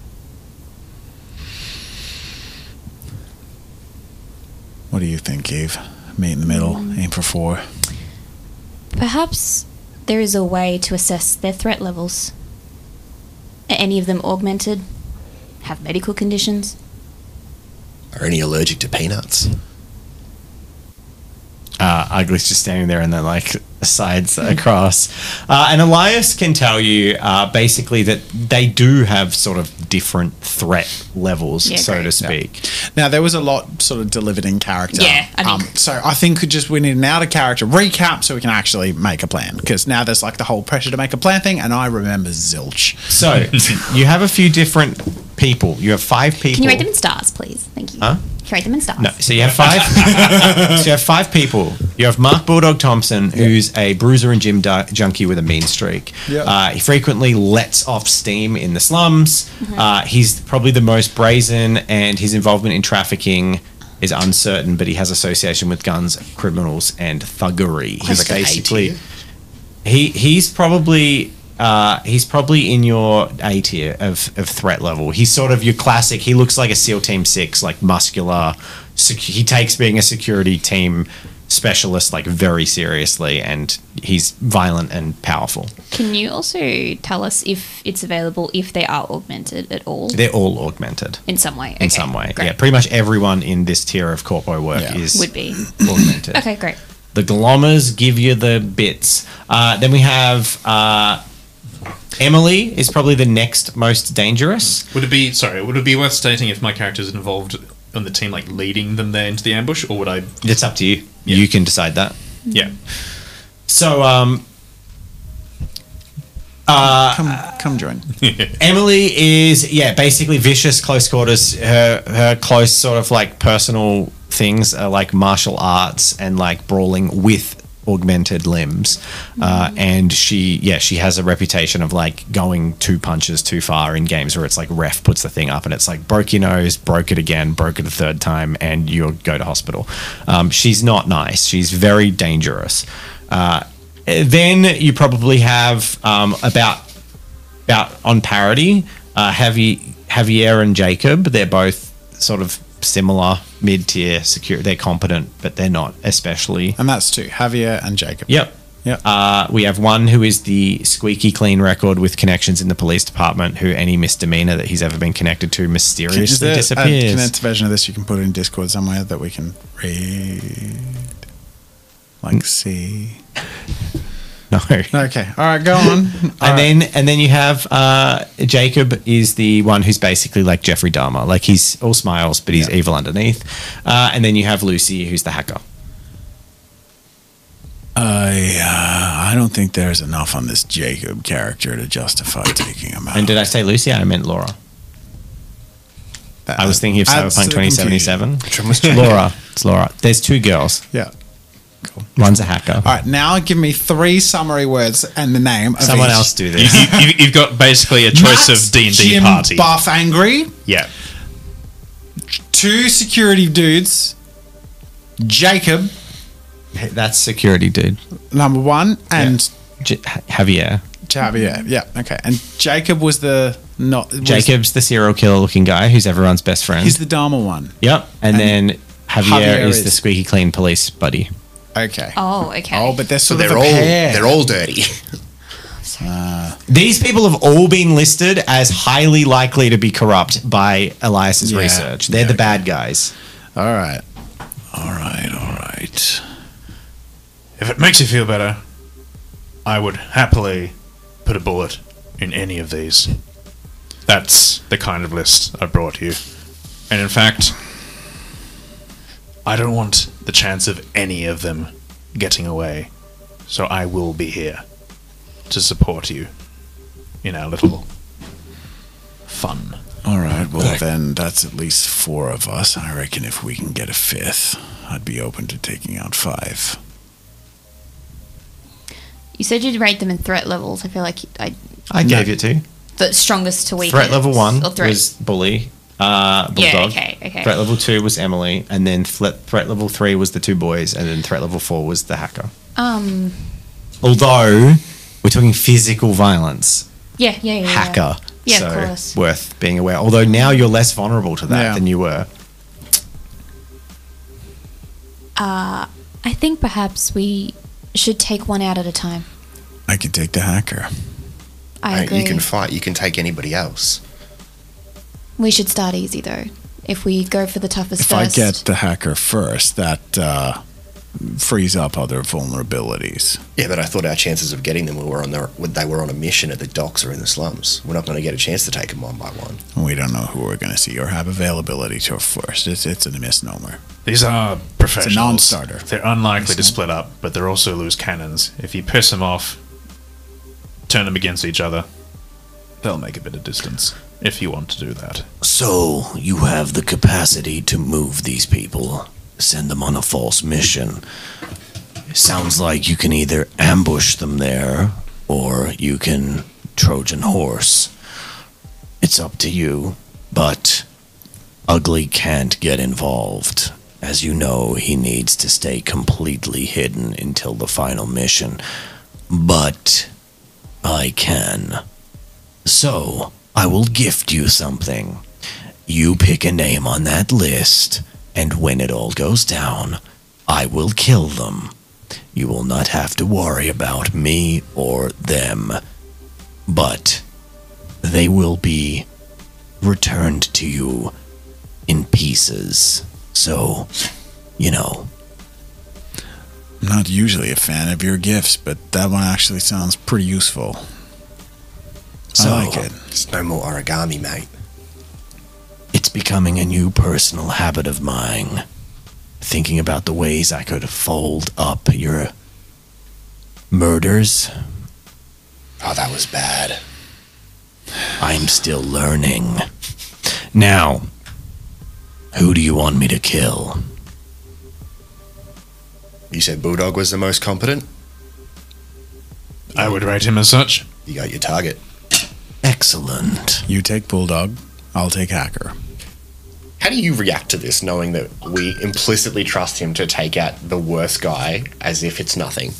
what do you think, Eve? Meet in the middle, aim for four. Perhaps there is a way to assess their threat levels. Are any of them augmented? Have medical conditions? Are any allergic to peanuts? Uh, Ugly's just standing there and then like sides across. Uh, and Elias can tell you uh, basically that they do have sort of different threat levels, Yeah, so great. to speak. Now, there was a lot sort of delivered in character. Yeah, I mean- Um, so I think we just we need an out of character recap so we can actually make a plan. Because now there's like the whole pressure to make a plan thing, and I remember zilch. So you have a few different people. You have five people. Can you rate them in stars, please? Thank you. Huh? Can you rate them in stars? No, so you have five. so you have five people. You have Mark Bulldog Thompson, who's a bruiser and gym du- junkie with a mean streak. Yeah. Uh, he frequently lets off steam in the slums. Uh, he's probably the most brazen, and his involvement in trafficking is uncertain, but he has association with guns, criminals, and thuggery. He's like an A basically tier? he he's probably. Uh, he's probably in your A tier of, of threat level. He's sort of your classic. He looks like a SEAL Team Six, like muscular. Sec- he takes being a security team specialist like very seriously, and he's violent and powerful. Can you also tell us if it's available if they are augmented at all? They're all augmented In some way. in Okay, some way. Great. Yeah, pretty much everyone in this tier of corpo work Yeah. is Would be. augmented. Okay, great. The glommers give you the bits. Uh, then we have uh, Emily is probably the next most dangerous. Would it be sorry? Would it be worth stating if my character's involved on the team, like leading them there into the ambush, or would I? It's up to you. Yeah. You can decide that. Yeah. So, um, uh, Come, come join. Emily is yeah, basically vicious close quarters. Her her close sort of like personal things are like martial arts and like brawling with augmented limbs, uh, and she yeah she has a reputation of like going two punches too far in games where it's like ref puts the thing up and it's like broke your nose, broke it again, broke it a third time, and you'll go to hospital. Um, she's not nice. She's very dangerous. Uh, then you probably have um, about about on parity, uh, Javi, Javier and Jacob. They're both sort of similar mid-tier security. They're competent, but they're not especially. And that's two, Javier and Jacob. Yep. Yep. Uh, we have one who is the squeaky clean record with connections in the police department, who any misdemeanor that he's ever been connected to Is mysteriously there a disappears. condensed version of this you can put in Discord somewhere that we can read? Like, see. no. Okay. All right, go on. And then and then you have uh, Jacob is the one who's basically like Jeffrey Dahmer. Like he's all smiles, but he's Yeah. evil underneath. Uh, and then you have Lucy, who's the hacker. I, uh, I don't think there's enough on this Jacob character to justify taking him out. And did I say Lucy? I meant Laura. I was thinking of Adds to Cyberpunk the twenty seventy-seven. confusion. Laura. It's Laura. There's two girls. Yeah. One's a hacker. All right, now give me three summary words and the name of Someone each. else do You, this. you, you've got basically a choice Matt, of D and D Jim, party. Buff Angry, Yeah. two security dudes, Jacob, That's security, dude. number one, and J- Javier. Javier. Yeah, okay. And Jacob was the not was- Jacob's the serial killer looking guy who's everyone's best friend. He's the Dharma one. yep. And, and then Javier, Javier is, is- the squeaky clean police buddy. Okay. Oh, okay. Oh, but they're So sort they're of a all pair. they're all dirty. These people have all been listed as highly likely to be corrupt by Elias's Yeah. research. They're Yeah, the okay. bad guys. All right. All right, all right. If it makes you feel better, I would happily put a bullet in any of these. That's the kind of list I brought you. And in fact, I don't want the chance of any of them getting away. So I will be here to support you in our little fun. All right, well then that's at least four of us. I reckon if we can get a fifth, I'd be open to taking out five. You said you'd rate them in threat levels. I feel like I I gave you two. the strongest to weakest. Threat level one or threat. was Bully, uh, Bulldog. Yeah, okay, okay. Threat level two was Emily, and then threat, threat level three was the two boys, and then threat level four was the hacker. Um. Although we're talking physical violence, Yeah, yeah, yeah. yeah. hacker. Yeah, so of course. worth being aware. Although now you're less vulnerable to that Yeah. than you were. Uh, I think perhaps we should take one out at a time. I can take the hacker. I Mate, agree. you can fight. You can take anybody else. We should start easy though. If we go for the toughest If first. I get the hacker first, that uh, frees up other vulnerabilities. Yeah, but I thought our chances of getting them were on their, they were on a mission at the docks or in the slums. We're not going to get a chance to take them one by one. We don't know who we're going to see or have availability to first. It's, it's a misnomer. These are professionals. non-starter. They're unlikely to split up, but they're also loose cannons. If you piss them off, turn them against each other, they'll make a bit of distance, if you want to do that. So, you have the capacity to move these people, send them on a false mission. Sounds like you can either ambush them there, or you can Trojan horse. It's up to you, but Ugly can't get involved. As you know, he needs to stay completely hidden until the final mission. But I can. So, I will gift you something. You pick a name on that list, and when it all goes down, I will kill them. You will not have to worry about me or them. But they will be returned to you in pieces. So, you know. I'm not usually a fan of your gifts, but that one actually sounds pretty useful. So, I like it. It's no more origami, mate. It's becoming a new personal habit of mine. Thinking about the ways I could fold up your murders. Oh, that was bad. I'm still learning. Now, who do you want me to kill? You said Bulldog was the most competent? I would rate him as such. You got your target. Excellent. You take Bulldog, I'll take Hacker. How do you react to this, knowing that we implicitly trust him to take out the worst guy as if it's nothing?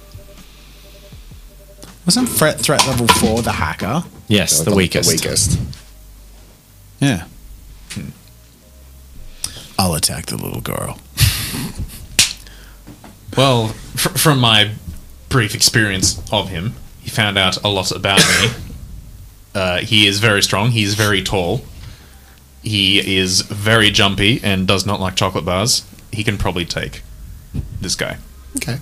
Wasn't threat threat level four the hacker? Yes, So the weakest. The weakest. Yeah. I'll attack the little girl. Well, fr- from my brief experience of him, he found out a lot about me. Uh, he is very strong. He is very tall. He is very jumpy and does not like chocolate bars. He can probably take this guy. Okay.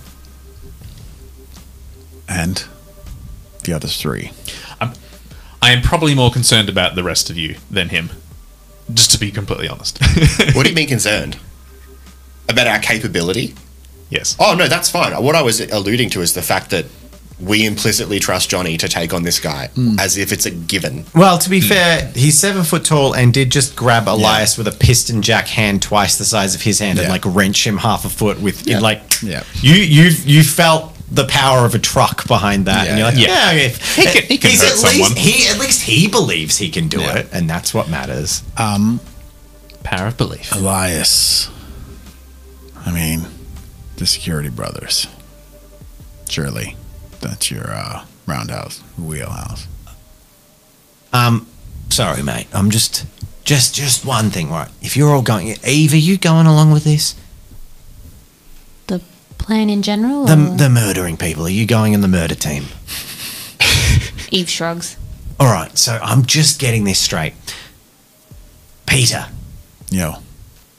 And the other three. I'm, I am probably more concerned about the rest of you than him. Just to be completely honest. What do you mean concerned? About our capability? Yes. Oh, no, that's fine. What I was alluding to is the fact that we implicitly trust Johnny to take on this guy as if it's a given. Well, to be fair, he's seven foot tall and did just grab Elias with a piston jack hand twice the size of his hand and Yeah. like wrench him half a foot with Yeah. like Yeah. you you you felt the power of a truck behind that, and Yeah, you're like, yeah. yeah, if, He can- he can he's hurt at someone. least he at least he believes he can do Yeah. it, and that's what matters. Um, Power of belief. Elias. I mean, the security brothers. Surely, that's your uh, roundhouse, wheelhouse. Um, sorry, mate. I'm just just just one thing, right? If you're all going, Eve, are you going along with this? The plan in general? The or- the murdering people. Are you going in the murder team? Eve shrugs. All right. So I'm just getting this straight. Peter, Yo,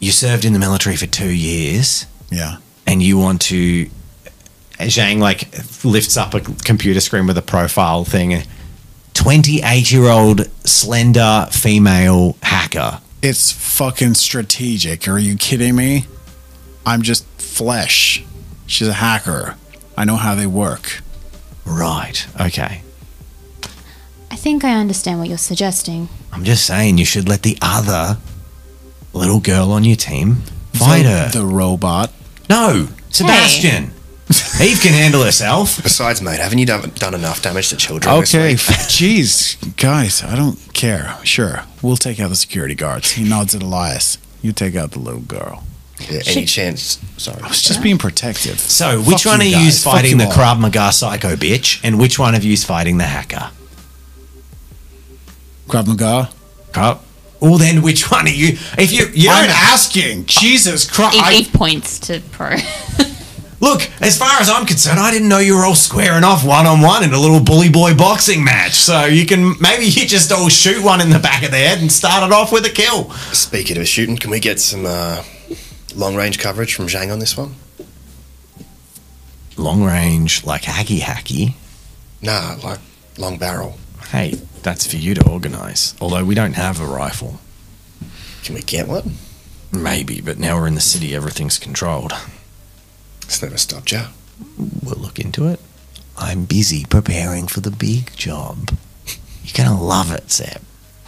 you served in the military for two years Yeah. and you want to. Zhang like lifts up a computer screen with a profile thing. twenty-eight year old slender female hacker. It's fucking strategic. Are you kidding me? I'm just flesh. She's a hacker. I know how they work. Right. Okay. I think I understand what you're suggesting. I'm just saying you should let the other little girl on your team fight the, her. The robot. No, Sebastian. Eve can handle herself. Besides, mate, haven't you done, done enough damage to children? this Okay, week? jeez, guys, I don't care. Sure, we'll take out the security guards. He nods at Elias. You take out the little girl. Yeah, any chance? Sorry. I was just being protective. So, which Fuck one you of you is guys. Fuck fighting you the all. Krav Maga psycho bitch, and which one of you is fighting the hacker? Krav Maga? Krav. Well, then which one of you? If you, you I'm don't asking. Jesus Christ. Eve, I- Eve points to Pro. Look, as far as I'm concerned, I didn't know you were all squaring off one on one in a little bully boy boxing match. So you can maybe you just all shoot one in the back of the head and start it off with a kill. Speaking of shooting, can we get some uh, long range coverage from Zhang on this one? Long range, like hacky hacky. Nah, like long barrel. Hey, that's for you to organise. Although we don't have a rifle. Can we get one? Maybe, but now we're in the city, everything's controlled. It's never stopped you. We'll look into it. I'm busy preparing for the big job. You're gonna love it, Seb.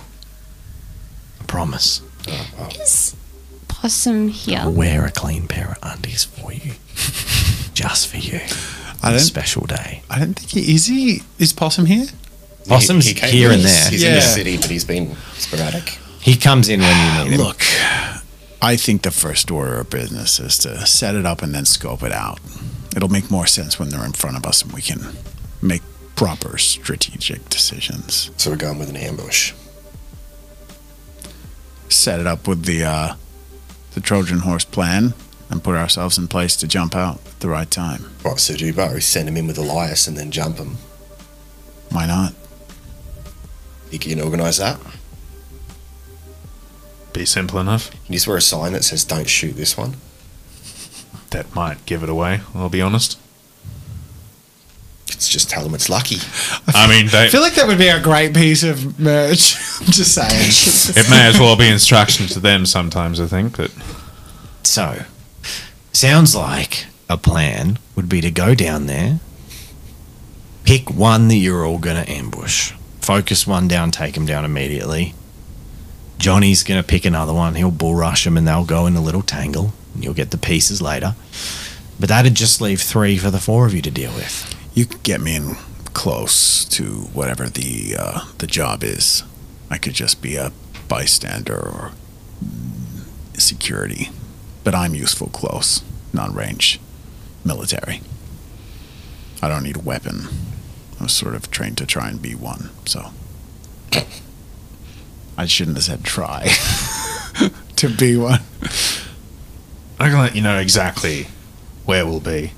I promise. Is Possum here? I'll wear a clean pair of undies for you. Just for you. I On a don't- special day. I don't think he is. He is Possum here. Possum's He- he came- here and he's- there. He's in the Yeah. city, but he's been sporadic. He comes in when you need him. Look, I think the first order of business is to set it up and then scope it out. It'll make more sense when they're in front of us and we can make proper strategic decisions. So we're going with an ambush. Set it up with the uh, the Trojan horse plan and put ourselves in place to jump out at the right time. What, so do both? Send him in with Elias and then jump him. Why not? You can organise that? Be simple enough. Can you just wear a sign that says "Don't shoot this one"? That might give it away, I'll be honest. It's just tell them it's lucky. I mean, they, I feel like that would be a great piece of merch. I'm just saying. it may as well be instruction to them sometimes, I think. But So, sounds like a plan would be to go down there, pick one that you're all going to ambush, focus one down, take him down immediately. Johnny's going to pick another one. He'll bull rush them and they'll go in a little tangle. And you'll get the pieces later. But that'd just leave three for the four of you to deal with. You could get me in close to whatever the uh, the job is. I could just be a bystander or mm, security, but I'm useful close, non-range, military. I don't need a weapon. I was sort of trained to try and be one, so I shouldn't have said try to be one. I can let you know exactly where we'll be.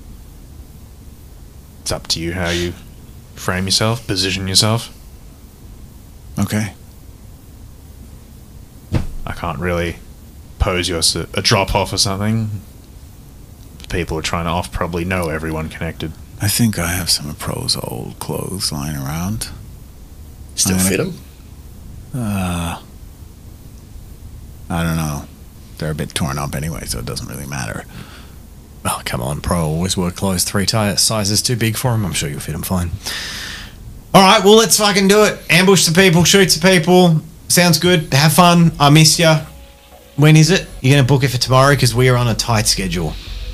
It's up to you how you frame yourself, position yourself. Okay. I can't really pose you as a, a drop off or something. The people are trying to off probably know everyone connected. I think I have some of Pro's old clothes lying around. Still I'm gonna- fit him? Uh, I don't know. They're a bit torn up anyway, so it doesn't really matter. Oh, come on, Pro always wore clothes three ti- sizes too big for him. I'm sure you'll fit him fine. All right, well, let's fucking do it. Ambush the people, shoot the people. Sounds good. Have fun. I miss you. When is it? You're going to book it for tomorrow because we are on a tight schedule.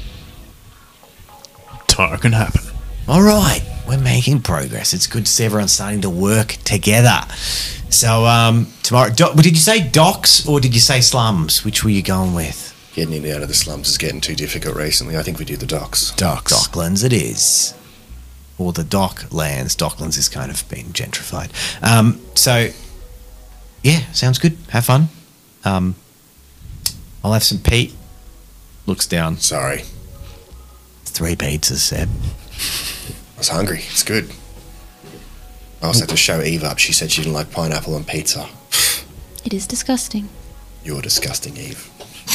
Tomorrow can happen. All right, we're making progress. It's good to see everyone starting to work together. So, um, tomorrow, do- did you say docks or did you say slums? Which were you going with? Getting in and out of the slums is getting too difficult recently. I think we do the docks. Ducks. Docklands it is. Or the Docklands. Docklands is kind of been gentrified. Um, so, yeah, sounds good. Have fun. Um, I'll have some Pete. Looks down. Sorry. Three pizzas, Seb. I was hungry. It's good. I also had to show Eve up. She said she didn't like pineapple on pizza. It is disgusting. You're disgusting, Eve.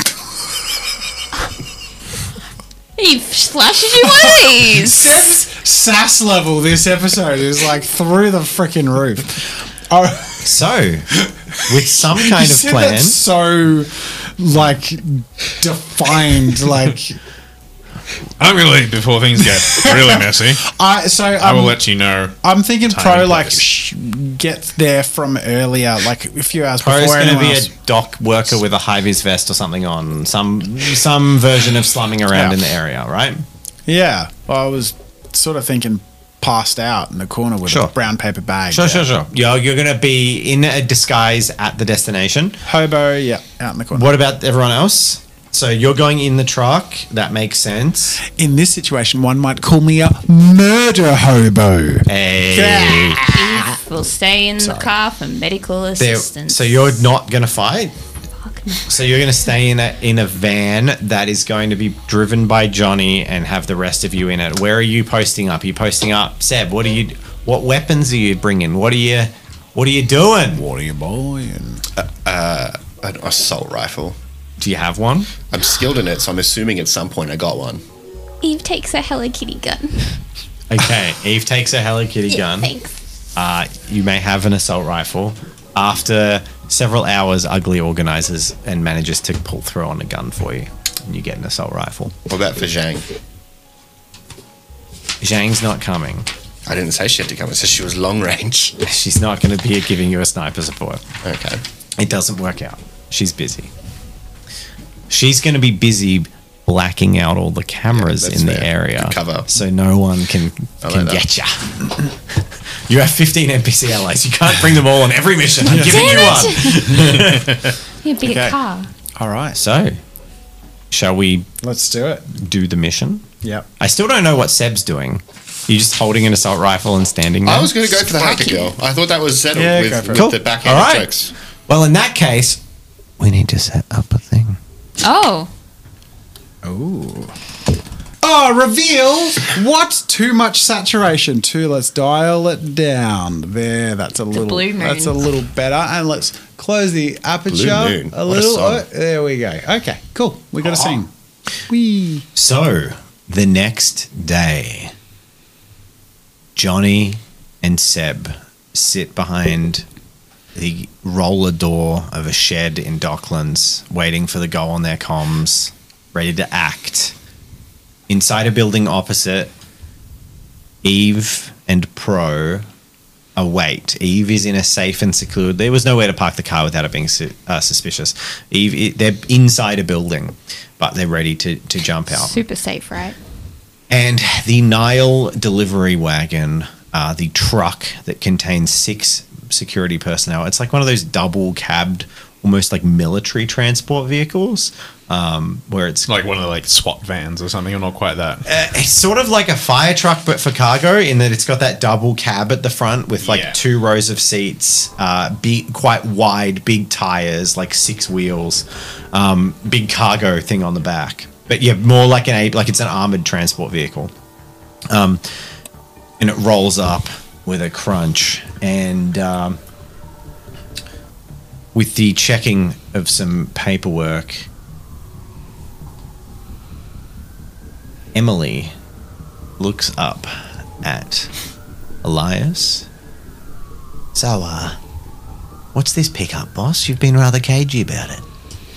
He flashes you one of these. Seb's sass level this episode is like through the freaking roof. Oh, So, with some kind you of said plan, that so like defined. Like I'm going to leave before things get really messy. I so I will um, let you know. I'm thinking Time Pro and like place. sh- gets there from earlier, like a few hours Pro's before going to anyone be else. a dock worker with a high-vis vest or something on, some some version of slumming around Yeah. in the area, right? Yeah, well, I was sort of thinking passed out in the corner with Sure. a brown paper bag. Sure, yeah. sure, sure. You're, you're going to be in a disguise at the destination. Hobo, yeah, out in the corner. What about everyone else? So you're going in the truck. That makes sense. In this situation, one might call me a murder hobo. Hey. Eve will stay in the car for medical There- assistance. so you're not going to fight. Fuck no. So you're going to stay in a in a van that is going to be driven by Johnny and have the rest of you in it. Where are you posting up? Are you posting up, Seb? What are you? What weapons are you bringing? What are you? What are you doing? What are you buying? Uh, an assault rifle. Do you have one? I'm skilled in it, so I'm assuming at some point I got one. Eve takes a Hello Kitty gun. Okay. Eve takes a Hello Kitty Yeah, gun. thanks. Uh, you may have an assault rifle. After several hours, Ugly organizes and manages to pull through on a gun for you, and you get an assault rifle. What about for Zhang? Zhang's not coming. I didn't say she had to come. I said she was long range. She's not going to be giving you a sniper support. Okay. It doesn't work out. She's busy. She's going to be busy blacking out all the cameras Yeah, that's in the fair. area, Good cover. so no one can I can like get you. You have fifteen N P C allies. You can't bring them all on every mission. I'm giving you one. You a big Okay. car. All right, So, shall we let's do it. do the mission? Yep. I still don't know what Seb's doing. You just holding an assault rifle and standing there? I was going to go for the hacker girl. I thought that was settled Yeah, with, go for it. with Cool. the backhand All right. jokes. Well, in that case, we need to set up a thing. Oh. Ooh. Oh, reveal what? Too much saturation. Two. Let's dial it down. There. That's a little. blue moon. That's a little better. And let's close the aperture Blue moon. a What a little. song. Oh, there we go. Okay. Cool. We got to sing. Wee. So, the next day, Johnny and Seb sit behind the roller door of a shed in Docklands, waiting for the go on their comms, ready to act. Inside a building opposite, Eve and Pro await. Eve is in a safe and secure. There was nowhere to park the car without it being su- uh, suspicious. Eve, it, they're inside a building, but they're ready to, to jump out. Super safe, right? And the Nile delivery wagon, uh, the truck that contains six security personnel, it's like one of those double cabbed, almost like military transport vehicles, um, where it's Like one of the like SWAT vans or something, or not quite that. uh, it's sort of like a fire truck, but for cargo, in that it's got that double cab at the front with like Yeah. two rows of seats, uh, big, quite wide, big tires, like six wheels, um, big cargo thing on the back. But yeah, more like an a like it's an armored transport vehicle, um, and it rolls up with a crunch, and um, with the checking of some paperwork, Emily looks up at Elias. So, uh, what's this pickup, boss? You've been rather cagey about it.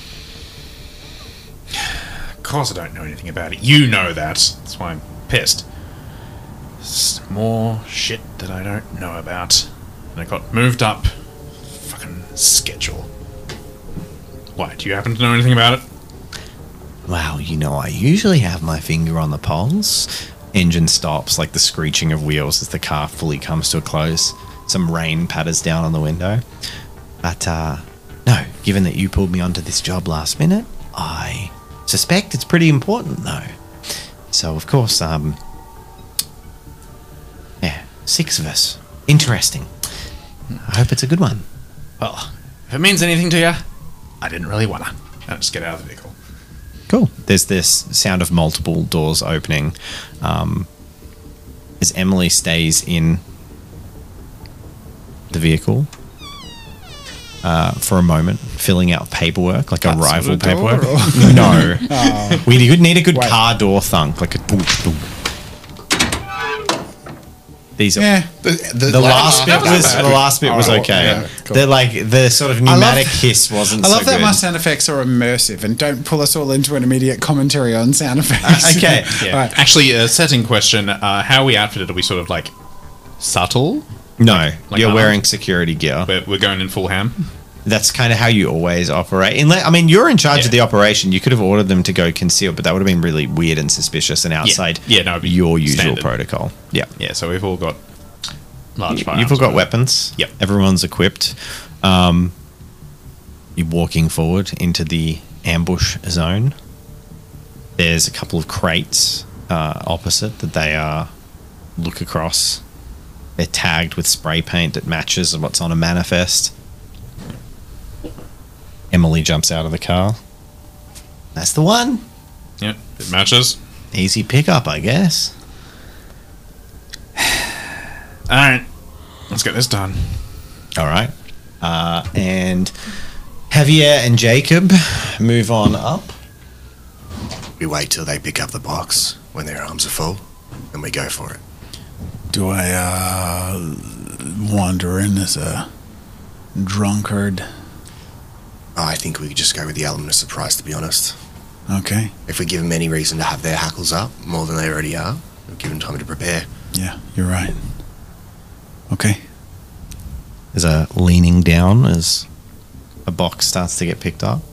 Of course I don't know anything about it. You know that. That's why I'm pissed. It's more shit that I don't know about. And I got moved up. Fucking schedule. Why? Do you happen to know anything about it? Wow, you know, I usually have my finger on the pulse. Engine stops, like the screeching of wheels as the car fully comes to a close. Some rain patters down on the window. But, uh, no, given that you pulled me onto this job last minute, I suspect it's pretty important, though. So, of course, um, yeah, six of us. Interesting. I hope it's a good one. Well, if it means anything to you, I didn't really wanna. I'll just get out of the vehicle. Cool. There's this sound of multiple doors opening um, as Emily stays in the vehicle. uh, for a moment, filling out paperwork, like That's arrival what a door, paperwork. or- No. Oh. We would need a good Wait. car door thunk, like a boom, boom. These are Yeah. The, the, the like- last bit that was the last bit was Oh, okay. yeah, cool. The like the sort of love- pneumatic hiss wasn't. I love so that good. my sound effects are immersive and don't pull us all into an immediate commentary on sound effects. okay. Yeah. All right. Actually, a setting question: uh, How are we outfitted? Are we sort of like subtle? No, like you're armed? wearing security gear. We're, we're going in full ham. That's kind of how you always operate. Unless, I mean, you're in charge Yeah. of the operation. You could have ordered them to go concealed, but that would have been really weird and suspicious and outside Yeah, no, it'd be your usual standard. protocol. Yeah. Yeah, so we've all got large firearms. You've all got weapons. Yep. Everyone's equipped. Um, you're walking forward into the ambush zone. There's a couple of crates uh, opposite that they uh, look across. They're tagged with spray paint that matches what's on a manifest. Emily jumps out of the car. That's the one. Yep, it matches. Easy pickup, I guess. All right, let's get this done. All right. Uh, and Javier and Jacob move on up. We wait till they pick up the box when their arms are full, and we go for it. Do I uh, wander in as a drunkard? I think we could just go with the element of surprise, to be honest. Okay. If we give them any reason to have their hackles up more than they already are, we'll give them time to prepare. Yeah, you're right. Okay. There's a leaning down as a box starts to get picked up.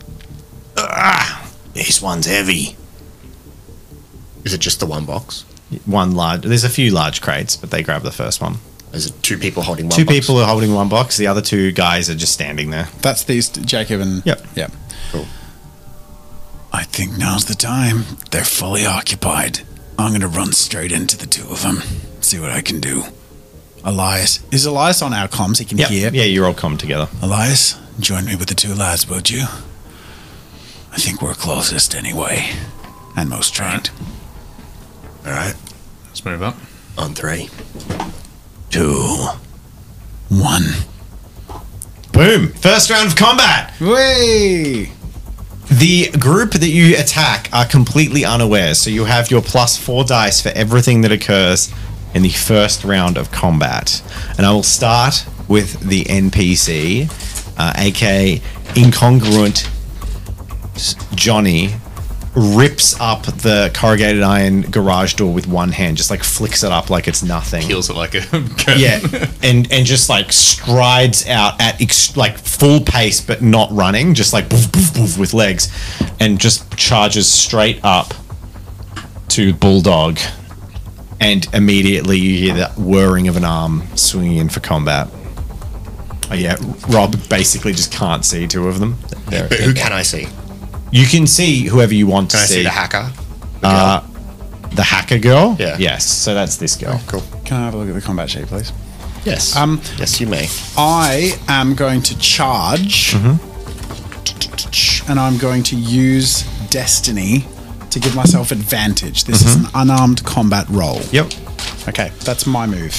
Ah, this one's heavy. Is it just the one box? One large. There's a few large crates, but they grab the first one. Is it two people holding one Two box? people are holding one box. The other two guys are just standing there. That's these Jacob and Yep. Yep. Cool. I think now's the time. They're fully occupied. I'm gonna run straight into the two of them. See what I can do. Elias, is Elias on our comms? He can Yep. hear. Yeah, you're all come together. Elias, join me with the two lads, would you? I think we're closest anyway, and most trained. All right, Let's move up. on three. Two. One. Boom! First round of combat. Way. The group that you attack are completely unaware, so you have your plus four dice for everything that occurs in the first round of combat. And I will start with the N P C, uh, aka Incongruent Johnny, rips up the corrugated iron garage door with one hand, just like flicks it up like it's nothing. Peels it like a curtain. Yeah, and and just like strides out at ex- like full pace, but not running, just like boof, boof, boof with legs, and just charges straight up to Bulldog, and immediately you hear that whirring of an arm swinging in for combat. Oh yeah, Rob basically just can't see two of them. They're- But who can I see? you can see whoever you want to Can I see. see the hacker? The Uh, girl? the hacker girl. Yeah. Yes. So that's this girl. Cool. Can I have a look at the combat sheet, please? Yes. Um, yes, you may. I am going to charge, and I'm going to use Destiny to give myself advantage. This is an unarmed combat roll. Yep. Okay, that's my move.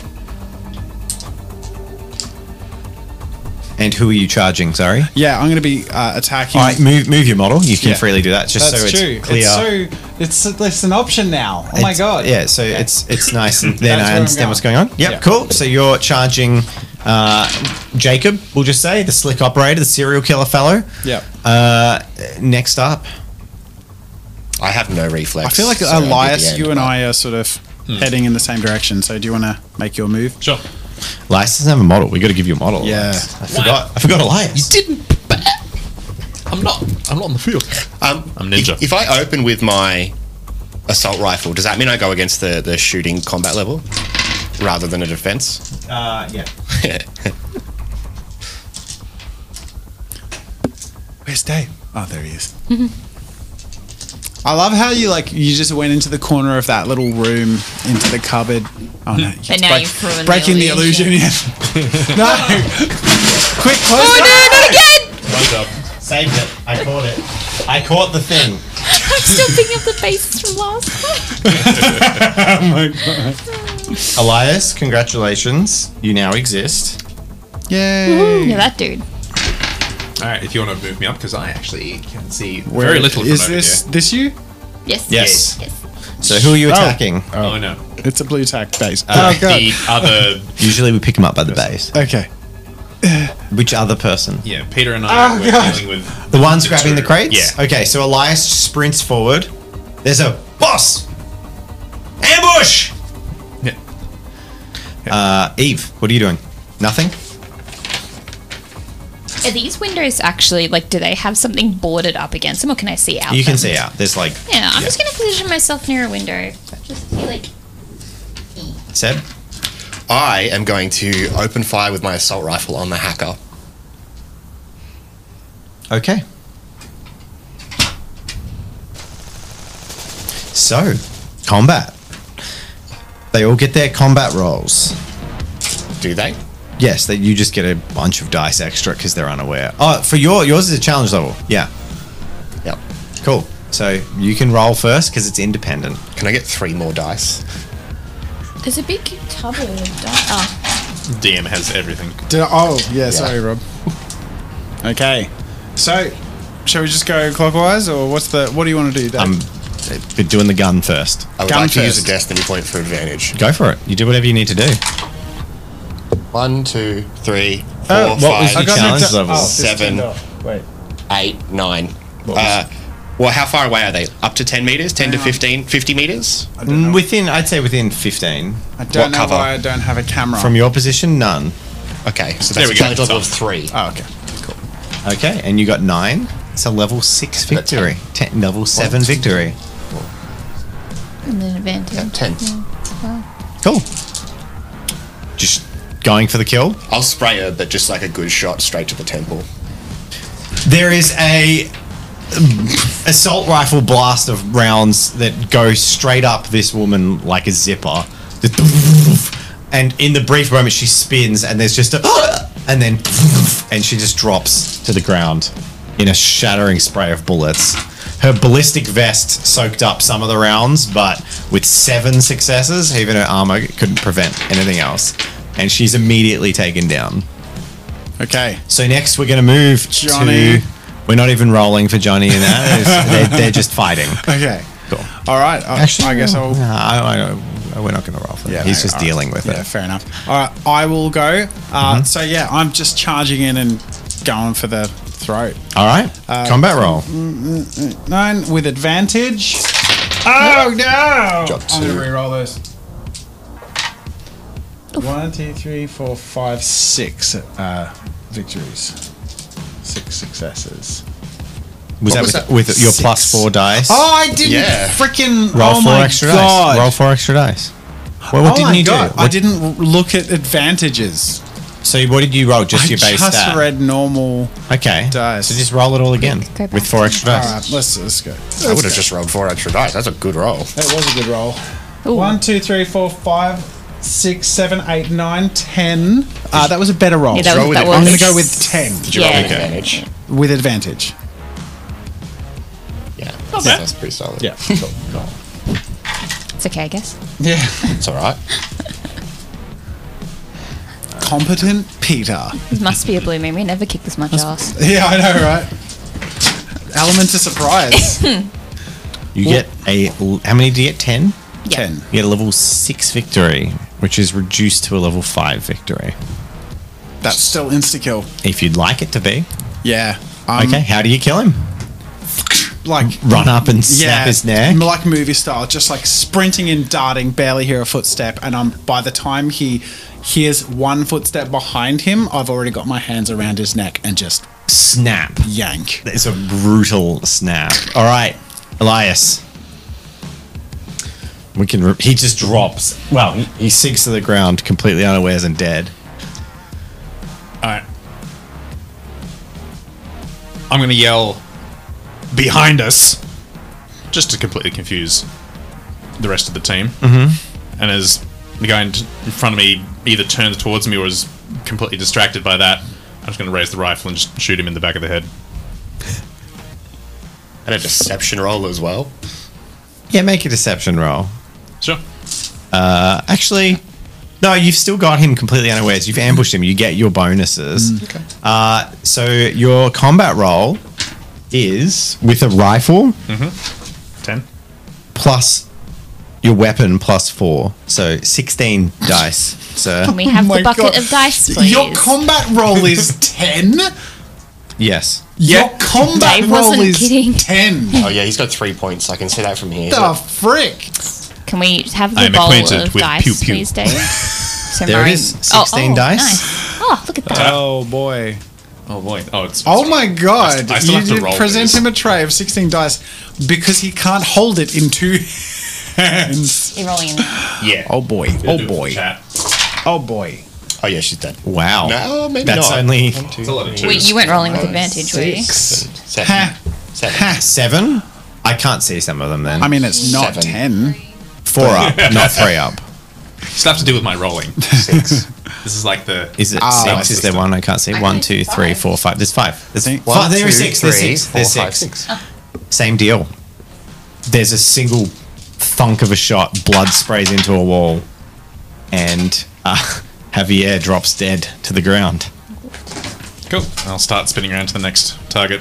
And who are you charging? Sorry. Yeah, I'm going to be uh, attacking. All right, move move your model. You can Yeah. freely do that, just That's so it's true. clear. It's so it's it's an option now. Oh my It's- god. Yeah, so it's it's nice, and then That's I where I'm understand what's going. going on. Yep, Yeah. cool. So you're charging uh, Jacob. We'll just say the slick operator, the serial killer fellow. Yep. Uh, next up, I have no reflex. I feel like so I'll be the Elias, end, you and but- I are sort of heading in the same direction. So do you want to make your move? Sure. Elias doesn't have a model. We got to give you a model. Yeah. I forgot. I forgot Elias. Didn't. I'm not. I'm not on the field. Um, I'm ninja. If, if I open with my assault rifle, does that mean I go against the, the shooting combat level rather than a defense? Uh, yeah. Where's Dave? Oh, there he is. I love how you like you just went into the corner of that little room into the cupboard. Oh no! But now you've ruined the breaking the illusion. illusion. Yeah. No, quick, close. Oh, no, not again! One job. Saved it. I caught it. I caught the thing. I'm still picking up the bases from last time. Elias, congratulations. You now exist. Yay! Yeah, that dude. All right, if you want to move me up, because I actually can see Where- very little. Is from over this here. this you? Yes. Yes. Yes. So who are you attacking? Oh, no. It's a blue tack base. Uh, oh god. the other, Usually we pick them up by the base. Okay. Which other person? yeah, Peter and I Oh, were God. dealing with The ones grabbing the two. crates? Yeah. Okay, so Elias sprints forward. There's a boss! Ambush! Yeah. Uh, Eve, what are you doing? Nothing? Are these windows actually like? Do they have something boarded up against them, or can I see out? You can them? see out. There's like. Yeah, I'm just gonna position myself near a window. Just to see, like. Seb? I am going to open fire with my assault rifle on the hacker. Okay. So, combat. They all get their combat rolls. Do they? Yes, that you just get a bunch of dice extra because they're unaware. Oh, for your yours is a challenge level. Yeah, Yep. cool. So you can roll first because it's independent. Can I get three more dice? There's a big tub of dice. Oh, D M has everything. Did I, oh yeah, sorry, Rob. Okay. So, shall we just go clockwise, or what's the? What do you want to do? Dave? I'm uh, doing the gun first. I would Gun like to use first. a destiny point for advantage. Go for it. You do whatever you need to do. One, two, three, four, Oh, what was five, your got challenge moved up- level? oh, this Seven. turned off. Wait. eight, nine. What was Uh, well, how far away are they? Up to ten meters? ten to Hang on. fifteen? fifty meters? I don't know. Mm, Within, I'd say within fifteen. I don't what know cover? why I don't have a camera. From your position, none. Okay, so There that's we a go. challenge level of Done. three. Oh, okay. Okay, and you got nine. It's a level six got ten. victory. Ten, level seven victory. and an advantage. Yeah, ten. Cool. Just going for the kill. I'll spray her, but just like a good shot straight to the temple. There is a um, assault rifle blast of rounds that go straight up this woman like a zipper. And in the brief moment she spins and there's just a and then and she just drops to the ground in a shattering spray of bullets. Her ballistic vest soaked up some of the rounds, but with seven successes, even her armor couldn't prevent anything else. And she's immediately taken down. Okay. So next we're going to move Johnny. to. We're not even rolling for Johnny in that. It's- they're, they're just fighting. Okay. Cool. All right. I, I guess I'll. No, I, I, we're not going to roll for that. He's no, just all right. dealing with Yeah, it. fair enough. All right, I will go. Uh, Mm-hmm. So yeah, I'm just charging in and going for the throat. All right. Uh, Combat roll. Nine with advantage. Oh no! Drop I'm gonna two. re-roll those. One, two, three, four, five, six uh, victories. Six successes. Was What that was with, that? with your Six. plus four dice? Oh, I didn't Yeah. freaking roll oh four my extra God. dice. Roll four extra dice. Well, what oh didn't my you God. do? I What- didn't r- look at advantages. So what did you roll? Just I your base just stat. read normal. Okay. dice. So just roll it all again Go back with four to- extra All dice. right, let's let's go. I would have just rolled four extra dice. That's a good roll. That was a good roll. Ooh. One, two, three, four, five, six, seven, eight, nine, ten. Uh, that was a better roll. Yeah, that Roll was, with that it. was I'm going to go with ten Did you roll Yeah. with advantage? with advantage. Yeah. Not bad. That's pretty solid. Yeah. Cool. Cool. It's okay, I guess. Yeah. It's alright. Competent Peter. This must be a blue moon. We never kick this much ass. Yeah, I know, right? Element of surprise. You get a. How many do you get? Ten? Yeah. Ten. You get a level six victory, which is reduced to a level five victory. That's still insta kill. If you'd like it to be. Yeah. Um, Okay, how do you kill him? Like Run up and snap yeah, his neck? like movie style, just like sprinting and darting, barely hear a footstep, and um, by the time he hears one footstep behind him, I've already got my hands around his neck and just Snap. yank. It's a brutal snap. All right, Elias. We can. Re- he just drops. Well, he, he sinks to the ground, completely unawares and dead. All right. I'm going to yell behind us, just to completely confuse the rest of the team. Mm-hmm. And as the guy in in front of me either turns towards me or is completely distracted by that, I'm just going to raise the rifle and just shoot him in the back of the head. And a deception roll as well. Yeah, make a deception roll. Sure. Uh, actually, No, you've still got him completely unawares. You've ambushed him. You get your bonuses. Okay. Uh, so your combat roll is with a rifle Ten. plus your weapon plus four. So sixteen dice, sir. Can we have Oh the my bucket God. of dice, please? Your combat roll is ten. Yes. Your combat Dave roll wasn't is kidding. ten. Oh yeah, he's got three points. I can see that from here. The frick. Can we have the I am bowl acquainted of with dice, pew pew. please, Dave? So There it Murray- is, sixteen oh, oh, dice. Nice. Oh, look at that. Oh boy. Oh boy. Oh, it's. Oh my god. I still you have to did roll present these. him a tray of sixteen dice because he can't hold it in two hands. You're rolling in. Yeah. Oh boy. Oh boy. Chat. Oh boy. Oh yeah, she's dead. Wow. No, maybe That's not. only One, two, It's a lot of three, Wait, twos. you weren't rolling with advantage, were you? seven, seven, Ha. seven. seven. I can't see some of them then. I mean, it's not Seven. ten. four up, not three up. Still have to do with my rolling. Six. This is like the. Is it Ah, six? Is there one? I can't see. One, two, three, four, five. There's five. There's See? five. One, There is two, six. There's three, six. four, There's five, six. six. Same deal. There's a single thunk of a shot. Blood sprays into a wall, and uh, Javier drops dead to the ground. Cool. I'll start spinning around to the next target.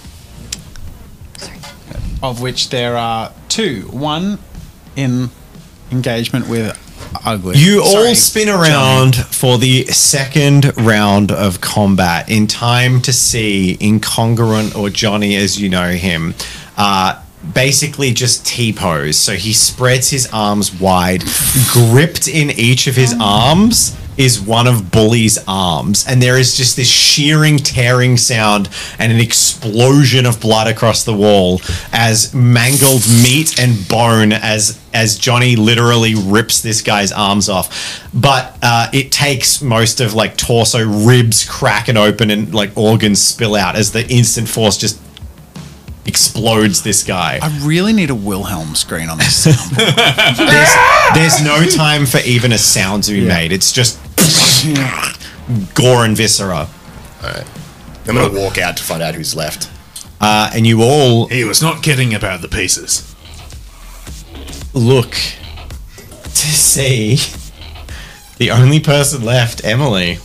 Of which there are two. One in engagement with Ugly. You all Sorry, spin Johnny. around for the second round of combat in time to see Incongruent, or Johnny as you know him, uh, basically just T-pose. So he spreads his arms wide. Gripped in each of his arms is one of Bully's arms. And there is just this shearing, tearing sound and an explosion of blood across the wall as mangled meat and bone as as Johnny literally rips this guy's arms off. But uh, it takes most of like torso, ribs cracking open and like organs spill out as the instant force just explodes this guy. I really need a Wilhelm screen on this soundboard. There's, there's no time for even a sound to be Yeah. made. It's just gore and viscera. Alright. I'm gonna walk out to find out who's left. Uh, and you all He was not kidding about the pieces. look to see the only person left, Emily.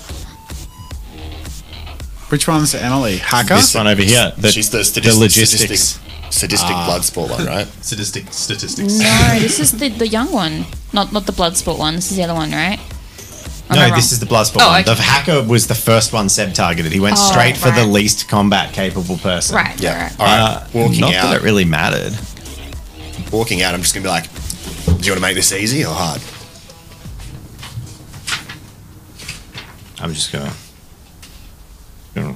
Which one's Emily? Hacker? This one over here. The, She's the, the statist- logistics. sadistic, sadistic blood sport one, right? Sadistic statistics. No, this is the, the young one. Not not the Bloodsport one. This is the other one, right? Or am I No, wrong? this is the Bloodsport Oh, one. okay. The hacker was the first one Seb targeted. He went Oh, straight for the right. least combat capable person. Right, Yeah. right, right. Alright. Uh, walking not out. that it really mattered. Walking out, I'm just gonna be like, do you want to make this easy or hard? I'm just gonna. gonna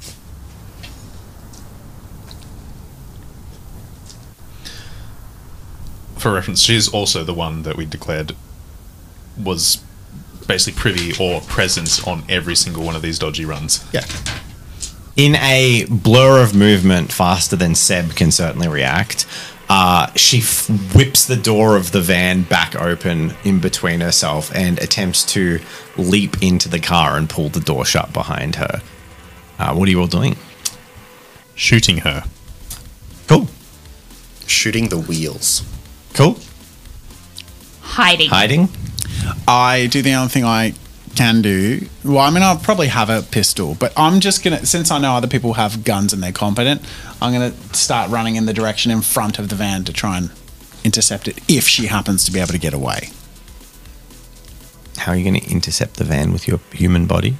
For reference, she is also the one that we declared was basically privy or present on every single one of these dodgy runs. Yeah. In a blur of movement faster than Seb can certainly react, uh, she f- whips the door of the van back open in between herself and attempts to leap into the car and pull the door shut behind her. Uh, what are you all doing? Shooting her. Cool. Shooting the wheels. Cool. Hiding. Hiding. I do the only thing I can do. Well, I mean, I'll probably have a pistol, but I'm just gonna, since I know other people have guns and they're competent, I'm gonna start running in the direction in front of the van to try and intercept it if she happens to be able to get away. How are you going to intercept the van with your human body?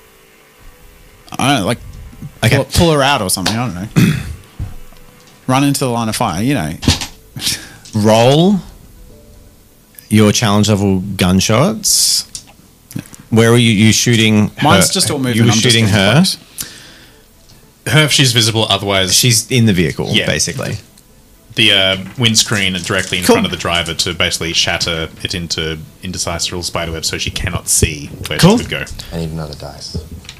I don't know, like Okay. pull, pull her out or something. I don't know. Run into the line of fire. You know. Roll your challenge level gunshots. Where are you, you shooting? her- Mine's just all moving. You were I'm just shooting getting her. close. Her if she's visible, otherwise She's in the vehicle, Yeah. basically. the uh, windscreen directly in Cool. front of the driver to basically shatter it into indecipherable spiderweb so she cannot see where Cool. she could go. I need another dice.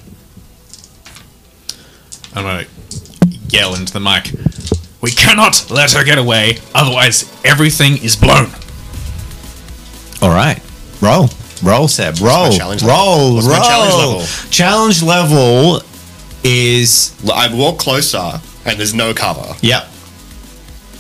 I'm going to yell into the mic. We cannot let her get away, otherwise everything is blown. All right. Roll. Roll, Seb. Roll. my challenge level? Roll. What's roll. my challenge level? Challenge level is. L- I walk closer and there's no cover. Yep.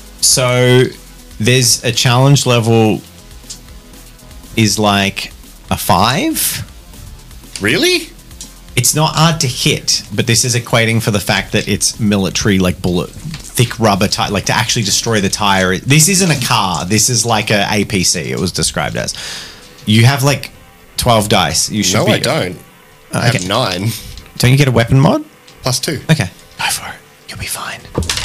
So there's a challenge level is like a five. Really? It's not hard to hit, but this is equating for the fact that it's military, like bullet, thick rubber tire, like to actually destroy the tire. This isn't a car. This is like a A P C. It was described as. You have like twelve dice. You should. No, be, I don't. Uh, I have okay. nine Don't you get a weapon mod? plus two. Okay, go for it. You'll be fine.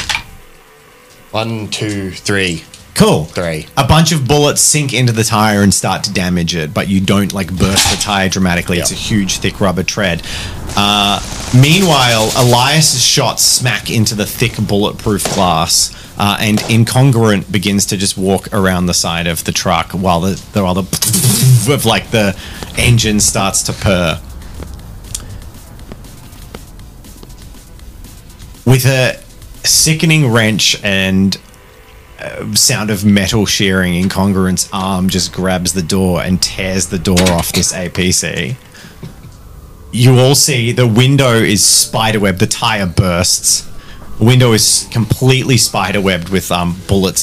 One, two, three. Cool. Three. A bunch of bullets sink into the tire and start to damage it, but you don't like burst the tire dramatically. It's a Yep. huge, thick rubber tread. Uh, meanwhile, Elias's shots smack into the thick, bulletproof glass, uh, and Incongruent begins to just walk around the side of the truck while the, the while the of like the engine starts to purr. With a sickening wrench and uh, sound of metal shearing, Incongruent's arm just grabs the door and tears the door off this A P C. You all see the window is spiderwebbed, the tire bursts. The window is completely spiderwebbed with um, bullets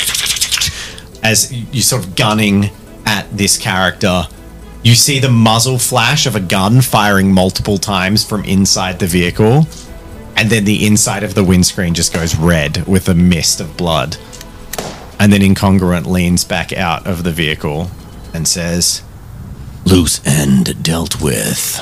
as you're sort of gunning at this character. You see the muzzle flash of a gun firing multiple times from inside the vehicle. And then the inside of the windscreen just goes red with a mist of blood. And then Incongruent leans back out of the vehicle and says, Loose end dealt with.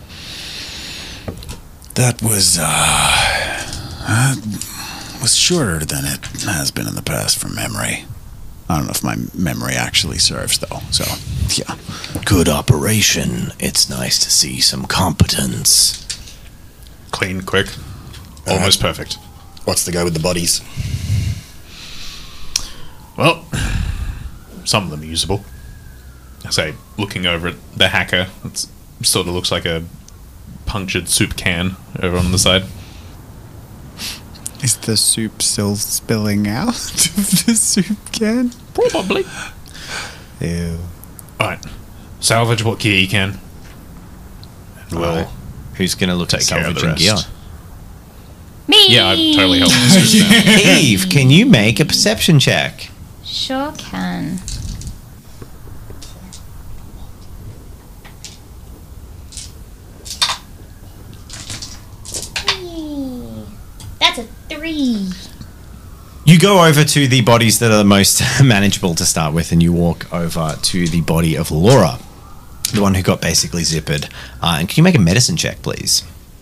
That was, uh, uh, was shorter than it has been in the past from memory. I don't know if my memory actually serves, though, so, yeah. Good operation. It's nice to see some competence. Clean, quick, almost perfect. What's the go with the bodies? Well, some of them are usable. I say, looking over at the hacker, it sort of looks like a punctured soup can over on the side. Is the soup still spilling out of the soup can? Probably. Ew. Alright, salvage what gear you can. And we'll Alright. Who's going to look at take care of the salvaging gear? rest. Me. Yeah, I'd totally help. This Eve, can you make a perception check? Sure can. Three. That's a three. You go over to the bodies that are the most manageable to start with, and you walk over to the body of Laura, the one who got basically zippered. Uh, and can you make a medicine check, please?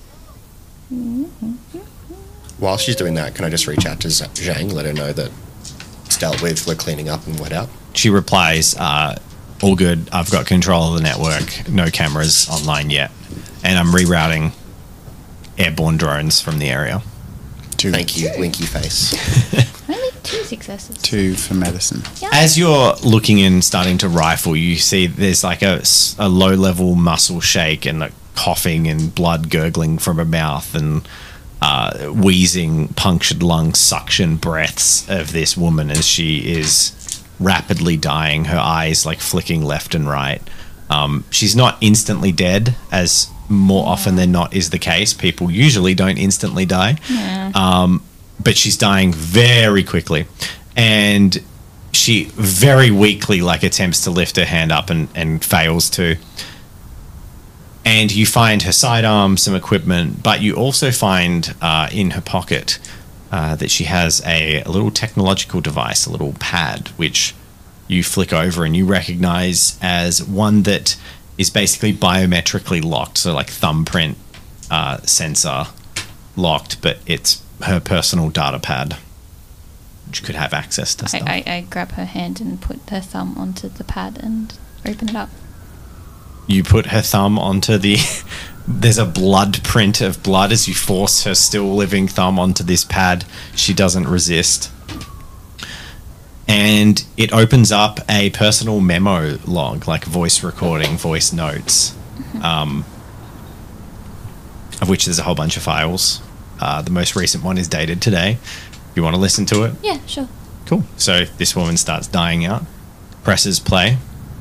While she's doing that, can I just reach out to Z- Zhang, let her know that it's dealt with, we're cleaning up and wet out? She replies, uh, all good, I've got control of the network, no cameras online yet, and I'm rerouting airborne drones from the area. Two. Thank you, Winky Face. Only two successes. Two for medicine. As you're looking and starting to rifle, you see there's like a, s- a low-level muscle shake and like coughing and blood gurgling from her mouth and uh, wheezing, punctured lung suction breaths of this woman as she is rapidly dying, her eyes like flicking left and right. Um, she's not instantly dead, as more often than not is the case. People usually don't instantly die. Um, but she's dying very quickly. And she very weakly like attempts to lift her hand up and, and fails to. And you find her sidearm, some equipment, but you also find uh, in her pocket uh, that she has a, a little technological device, a little pad, which you flick over and you recognize as one that is basically biometrically locked, so like thumbprint uh, sensor locked, but it's her personal data pad, which could have access to I, stuff. I, I grab her hand and put her thumb onto the pad and open it up. You put her thumb onto the there's a blood print of blood as you force her still living thumb onto this pad. She doesn't resist, and it opens up a personal memo log, like voice recording, voice notes, um, of which there's a whole bunch of files. Uh, the most recent one is dated today. You want to listen to it? Yeah, sure. Cool. So this woman starts dying out, presses play.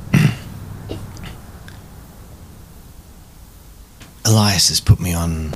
Elias has put me on.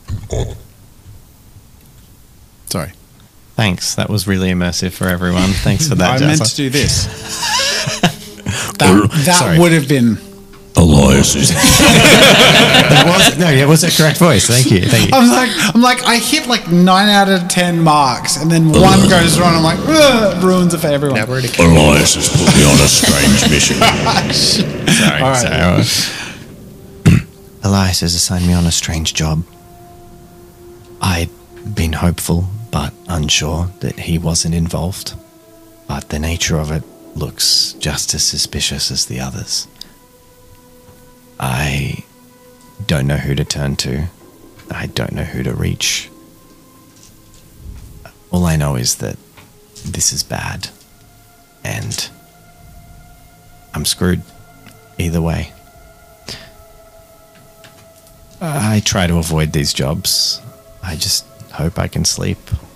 Sorry. Thanks. That was really immersive for everyone. Thanks for that. I meant Jazza. to do this. that that Sorry. would have been Elias is That was no, yeah, it was a correct voice. Thank you, thank you. I'm like, I'm like, I hit like nine out of ten marks, and then one goes wrong. I'm like, ugh, ruins it for everyone. Now we're at a Elias has put me on a strange mission. Sorry, All right. sorry. Elias has assigned me on a strange job. I'd been hopeful, but unsure that he wasn't involved. But the nature of it looks just as suspicious as the others. I don't know who to turn to. I don't know who to reach. All I know is that this is bad. And I'm screwed either way. I try to avoid these jobs. I just hope I can sleep.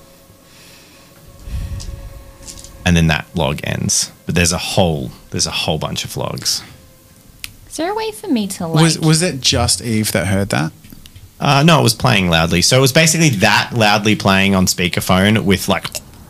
And then that log ends. But there's a whole there's a whole bunch of logs. Is there a way for me to like? Was was it just Eve that heard that? Uh, no, it was playing loudly. So it was basically that loudly playing on speakerphone with like.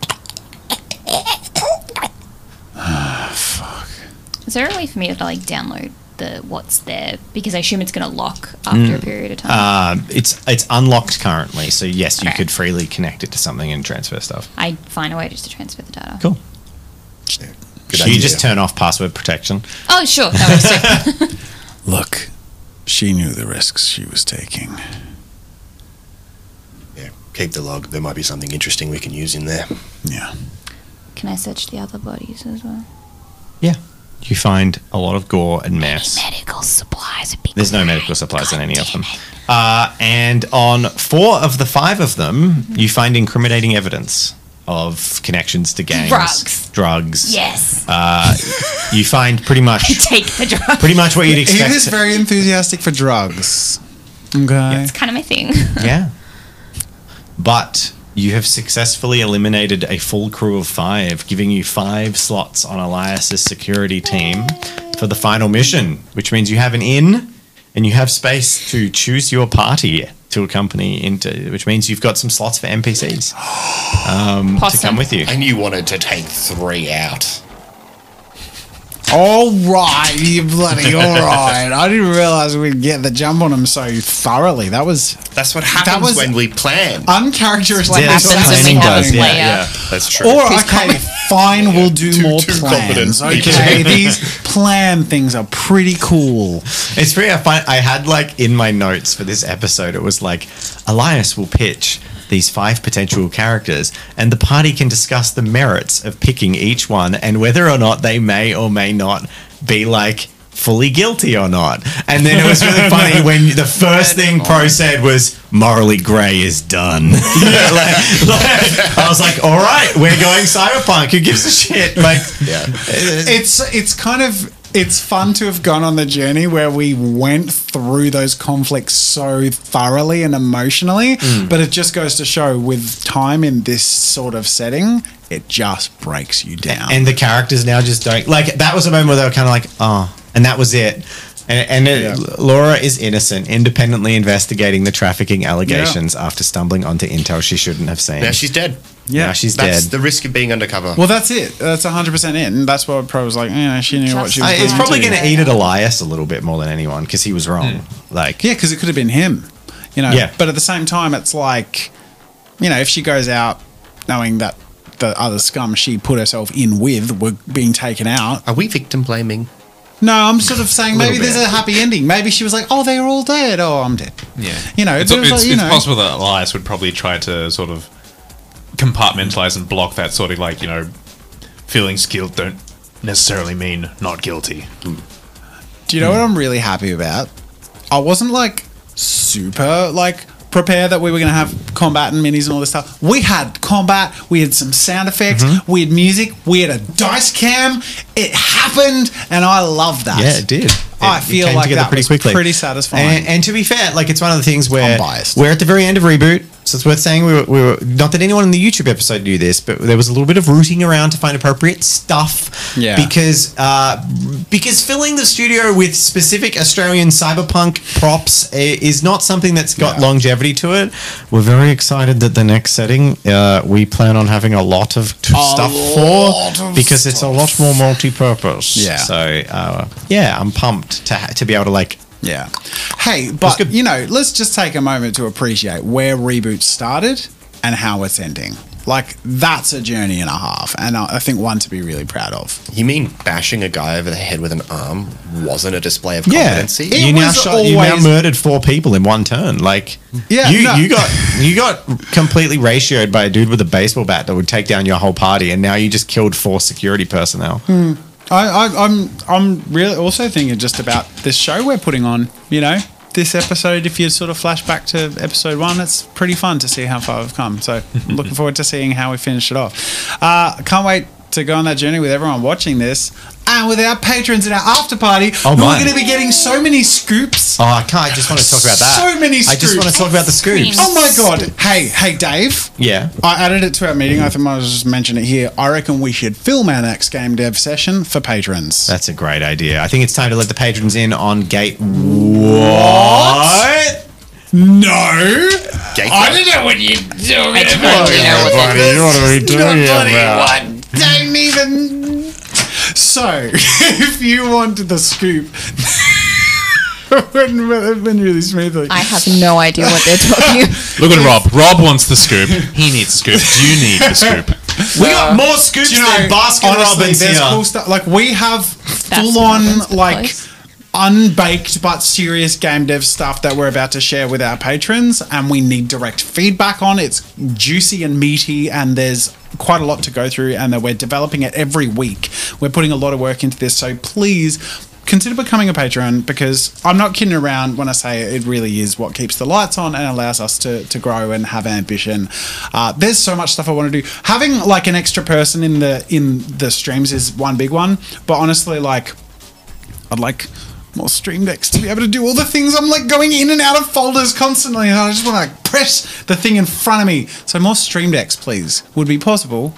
Is there a way for me to like download the what's there, because I assume it's going to lock after a period of time? Uh, it's it's unlocked currently, so yes, you Okay. could freely connect it to something and transfer stuff. I'd find a way just to transfer the data. Cool. Good So idea. you just turn off password protection. Oh, sure. That works too. Look, she knew the risks she was taking. Yeah, keep the log. There might be something interesting we can use in there. Yeah. Can I search the other bodies as well? Yeah. You find a lot of gore and mess. Medical supplies would be There's no great. medical supplies in God any of damn them. it. Uh, and on four of the five of them, you find incriminating evidence of connections to gangs. Drugs. Drugs. Yes. Uh, you find pretty much Take the drug. pretty much what you'd Eve expect. is very enthusiastic for drugs. Okay. It's kind of my thing. Yeah. But you have successfully eliminated a full crew of five, giving you five slots on Elias's security team for the final mission, which means you have an inn and you have space to choose your party to accompany into, which means you've got some slots for N P Cs um, to Possum. come with you. And you wanted to take three out. All right, you bloody all right. I didn't realize we'd get the jump on him so thoroughly. That was That's what happens was- when we plan. uncharacteristic. Yeah, that's what happens when planning we have does. a Yeah, player. yeah. That's true. Or Who's okay, fine, we'll do Too- more too plans. confident. Okay, these plan things are pretty cool. It's pretty. I find I had like in my notes for this episode, it was like Elias will pitch these five potential characters, and the party can discuss the merits of picking each one and whether or not they may or may not be like fully guilty or not. And then it was really funny when the first thing Pro said was morally grey is done. like, like, I was like, all right, we're going cyberpunk. Who gives a shit? Like, Yeah. It's it's kind of it's fun to have gone on the journey where we went through those conflicts so thoroughly and emotionally, but it just goes to show with time in this sort of setting, it just breaks you down. and the characters now just don't like. That was a moment where they were kind of like, oh, and that was it. And, and it, Yeah. Laura is innocent, independently investigating the trafficking allegations after stumbling onto intel she shouldn't have seen. Now she's dead. yeah, Now she's That's dead. the risk of being undercover. well, that's it. That's one hundred percent it. And that's what Pro was like, yeah, she knew what she was I- doing. it's probably too. going to eat at Elias a little bit more than anyone because he was wrong. Like, Yeah, because it could have been him, you know. Yeah. But at the same time, it's like, you know, if she goes out knowing that the other scum she put herself in with were being taken out. Are we victim blaming? No, I'm sort of saying maybe little there's bit. a happy ending. Maybe she was like, oh, they're all dead. Oh, I'm dead. Yeah. You know, it's, it was it's, like, you it's know. possible that Elias would probably try to sort of compartmentalize and block that sort of like, you know, feelings guilt don't necessarily mean not guilty. Do you know what I'm really happy about? I wasn't like super like prepared that we were going to have combat and minis and all this stuff. We had combat, we had some sound effects, we had music, we had a dice cam. It happened, and I love that. yeah, it did. I It- it feel came like together that was pretty satisfying. And, and to be fair, like it's one of the things where I'm biased. we're at the very end of reboot. So it's worth saying we were, we were not that anyone in the YouTube episode knew this, but there was a little bit of rooting around to find appropriate stuff. Yeah. Because uh, because filling the studio with specific Australian cyberpunk props i- is not something that's got Yeah. longevity to it. We're very excited that the next setting uh, we plan on having a lot of t- stuff lot for of because it's a lot more multi-purpose. Yeah. So uh, yeah, I'm pumped to ha- to be able to like. Yeah. Hey, but good. you know, let's just take a moment to appreciate where Reboot started and how it's ending. Like, that's a journey and a half, and I I think one to be really proud of. You mean bashing a guy over the head with an arm wasn't a display of Yeah, competency? It you now was shot, you now always- murdered four people in one turn. Like, Yeah, you no. you got you got completely ratioed by a dude with a baseball bat that would take down your whole party, and now you just killed four security personnel. I, I, I'm I'm really also thinking just about this show we're putting on. You know, this episode. If you sort of flash back to episode one, it's pretty fun to see how far we've come. So looking forward to seeing how we finish it off. Uh, can't wait to go on that journey with everyone watching this and with our patrons in our after party. Oh, who are my. going to be getting so many scoops. Oh, I can't. I just want to talk about that. So many I just want to scoops. talk about the scoops. Oh my god! Hey, hey, Dave. Yeah. I added it to our meeting. I think I was just mention it here. I reckon we should film our next game dev session for patrons. That's a great idea. I think it's time to let the patrons in on gate. What? No. Gate I don't know what you're doing. I totally know what that is. What are we doing What? Don't even. So, if you wanted the scoop, it went, it went really smoothly. I have no idea what they're talking about. Look at Rob. Rob wants the scoop. He needs scoop. Do you need the scoop? We got more scoops Do you know, than Baskin honestly, Robbins there's here. cool stuff. Like, we have Baskin full on, Robbins, but like, close. unbaked but serious game dev stuff that we're about to share with our patrons, and we need direct feedback on. It's juicy and meaty, and there's quite a lot to go through, and that we're developing it every week. We're putting a lot of work into this, so please consider becoming a patron, because I'm not kidding around when I say it really is what keeps the lights on and allows us to, to grow and have ambition. Uh, there's so much stuff I want to do. Having like an extra person in the in the streams is one big one, but honestly, like, I'd like more stream decks to be able to do all the things. I'm like going in and out of folders constantly, and I just want to like, press the thing in front of me. So more stream decks, please, would be possible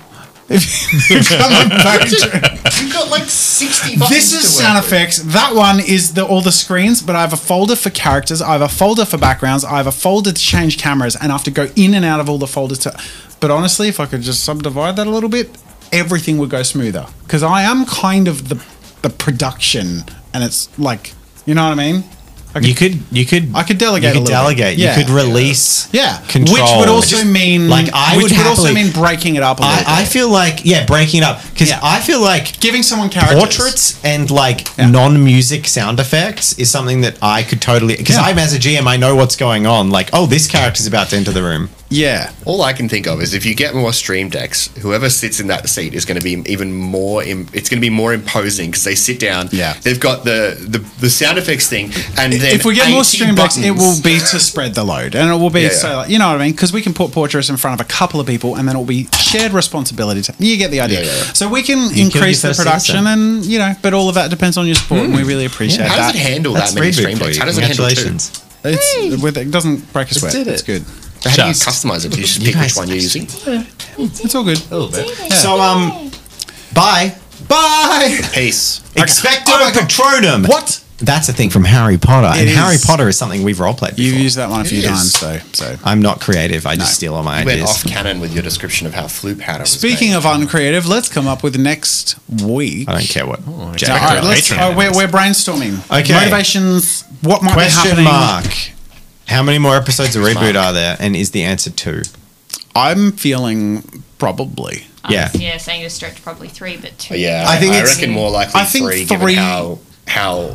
if you become a patron. You've got like sixty buttons This is to sound work with. effects. That one is the all the screens, but I have a folder for characters. I have a folder for backgrounds. I have a folder to change cameras, and I have to go in and out of all the folders. To, but honestly, if I could just subdivide that a little bit, everything would go smoother. Because I am kind of the the production, and it's like, you know what I mean? I You could, you could, I could delegate You a could little bit. delegate. Yeah. You could release. Yeah, control. which would also Just- mean like I which would, would also happily- mean breaking it up a little I, I bit. feel like yeah, breaking it up because Yeah. I feel like Giving someone characters. portraits and like Yeah. non-music sound effects is something that I could totally because Yeah. I'm as a G M I know what's going on. Like, oh, this character's about to enter the room. Yeah. All I can think of is if you get more stream decks, whoever sits in that seat is going to be even more. Im- it's going to be more imposing because they sit down. Yeah. They've got the, the the sound effects thing, and then If we get more eighty stream decks, it buttons. will be to spread the load, and it will be Yeah, so yeah. like, you know what I mean, because we can put portraits in front of a couple of people, and then it will be shared responsibility. To, you get the idea. Yeah, yeah, yeah. So we can killed increase your the first production, citizen. and you know, but all of that depends on your support, and we really appreciate How that. does it handle That's that many Reboot stream for decks? you. How does it handle two? Congratulations. It's with it doesn't break a sweat. did it. It's good. How do you Just. customize it? Do you just You pick guys which one you're using? It's all good. A little bit. So um, bye. Bye. Peace. Expecto Oh my God. Patronum. What? That's a thing from Harry Potter, It and is. Harry Potter is something we've role played You've before. used that one a few It is. times, so so. I'm not creative. I just No. steal all my You went ideas. off canon with your description of how Floo Powder was Speaking made. of uncreative, let's come up with next week. I don't care what. Jack All Expecto right, let's, Patron. oh, we're, we're brainstorming. Okay. Motivations. What might be Question happening? mark. How many more episodes of Reboot Mark. are there? And is the answer two? I'm feeling probably. Yeah. Um, yeah, saying to stretch probably three, but two. Oh, yeah, I I think think I it's- reckon more likely I think three, three- given how how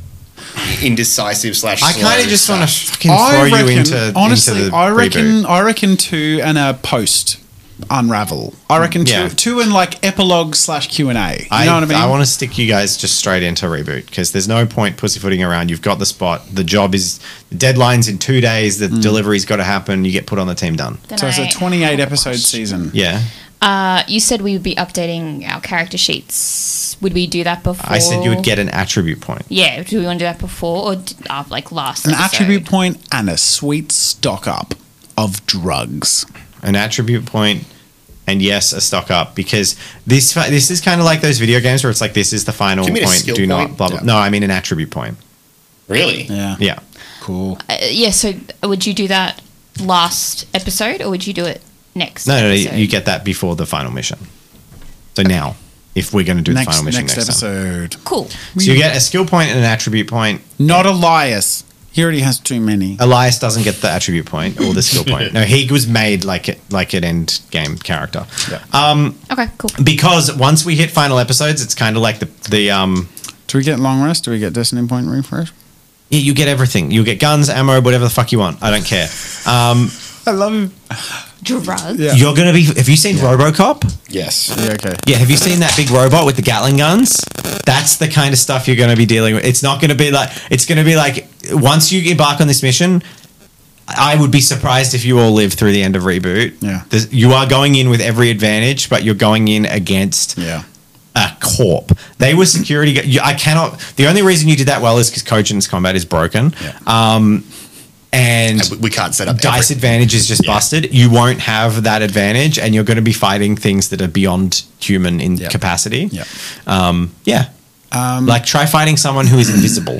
indecisive slash. I kind of slow just want to slash- fucking throw I reckon, you into honestly, into the I reckon, reboot. I reckon two and a post unravel. I reckon two, Yeah. two and like epilogue slash Q and A. You I, know what I mean? I want to stick you guys just straight into Reboot because there's no point pussyfooting around. You've got the spot. The job is the deadline's in two days. Mm. The delivery's got to happen. You get put on the team. Done. Then So it's a I- twenty-eight episode season. Yeah. Uh, you said we would be updating our character sheets. Would we do that before? I said you would get an attribute point. Yeah, do we want to do that before or d- uh, like last? An episode? attribute point and a sweet stock up. of drugs. An attribute point, and yes, a stock up, because this this is kind of like those video games where it's like, this is the final Do you mean a point. skill Do not point? blah blah. Yeah. No, I mean an attribute point. Really? Yeah. Yeah. Cool. Uh, yeah, so would you do that last episode or would you do it next? No, no, no. You, episode? you get that before the final mission. So now, if we're going to do the Next, final mission next, next, time. episode. Cool. So you get a skill point and an attribute point. Not Elias. He already has too many. Elias doesn't get the attribute point or the skill point. No, he was made like it, like an end game character. Um, Okay, cool. because once we hit final episodes, it's kind of like the the um. Do we get long rest? Do we get destiny point refresh? Yeah, you get everything. You get guns, ammo, whatever the fuck you want. I don't care. Um, I love him. Drugs. Yeah. You're gonna be. Have you seen RoboCop? Yes. Yeah, okay. Yeah. Have you seen that big robot with the Gatling guns? That's the kind of stuff you're gonna be dealing with. It's not gonna be like. It's gonna be like once you embark on this mission. I would be surprised if you all live through the end of reboot. Yeah. There's, you are going in with every advantage, but you're going in against Yeah. a corp. They were security. gu- you- I cannot. The only reason you did that well is because Cogent's combat is broken. Yeah. Um, and And we- we can't set up dice every- advantage is just Yeah. busted. You won't have that advantage, and you're going to be fighting things that are beyond human in Yep. capacity. Yep. Um, yeah. Um, Like try fighting someone who is invisible.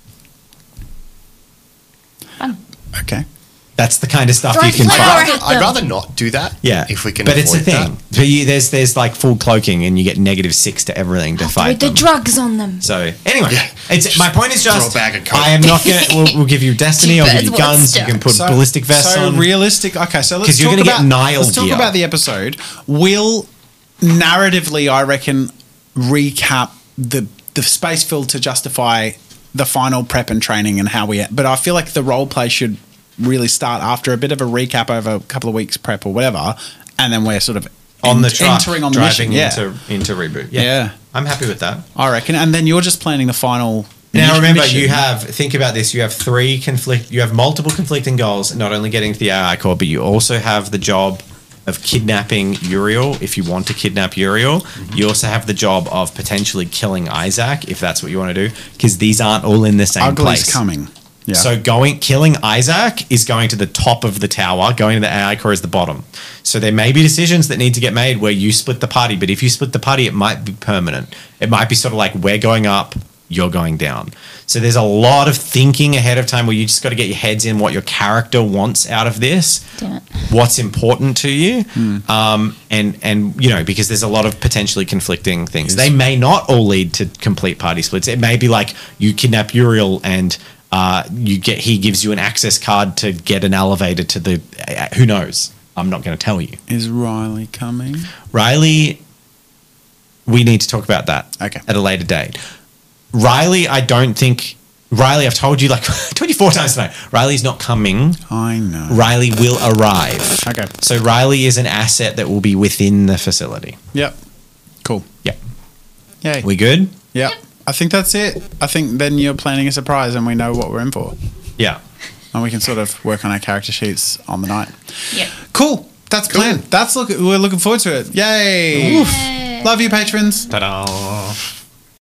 okay. That's the kind of stuff Right, you can like fight. our- I'd, I'd rather not do that. Yeah, If we can. but it's a avoid thing. that. So you, there's there's like full cloaking, and you get negative six to everything to With fight the them. drugs on them. So anyway, Yeah. it's my point is Throw just a bag of coke. I am not gonna. We'll, we'll give you destiny. Two I'll give birds, you one guns. You stone. can put So- ballistic vests so on. realistic. Okay, so let's 'Cause you're talk gonna get about Nile let's talk gear. about the episode. We'll narratively, I reckon, recap the the space filled to justify the final prep and training and how we. But I feel like the role play should really start after a bit of a recap over a couple of weeks prep or whatever, and then we're sort of on the en- truck, entering on the driving mission. Yeah, into into reboot. Yeah. Yeah. I'm happy with that. I reckon. And then you're just planning the final. Now remember, mission. you have think about this. You have three conflict. You have multiple conflicting goals. Not only getting to the A I core, but you also have the job of kidnapping Uriel if you want to kidnap Uriel. You also have the job of potentially killing Isaac if that's what you want to do, because these aren't all in the same Ugly's place. coming. Yeah. So going killing Isaac is going to the top of the tower, going to the A I core is the bottom. So there may be decisions that need to get made where you split the party, but if you split the party, it might be permanent. It might be sort of like we're going up, you're going down. So there's a lot of thinking ahead of time where you just got to get your heads in what your character wants out of this, Damn it. what's important to you, um, and and you know, because there's a lot of potentially conflicting things. They may not all lead to complete party splits. It may be like you kidnap Uriel and uh, you get he gives you an access card to get an elevator to the. Uh, who knows? I'm not going to tell you. Is Riley coming? Riley, we need to talk about that Okay. at a later date. Riley, I don't think. Riley, I've told you like I told you four times tonight. Riley's not coming. I know. Riley will arrive. Okay. So Riley is an asset that will be within the facility. Yep. Cool. Yep. Yay. We good? Yep. I think that's it. I think then you're planning a surprise and we know what we're in for. Yeah. And we can sort of work on our character sheets on the night. Yep. Cool. That's planned. That's look we're looking forward to it. Yay. Love you, patrons. Ta-da.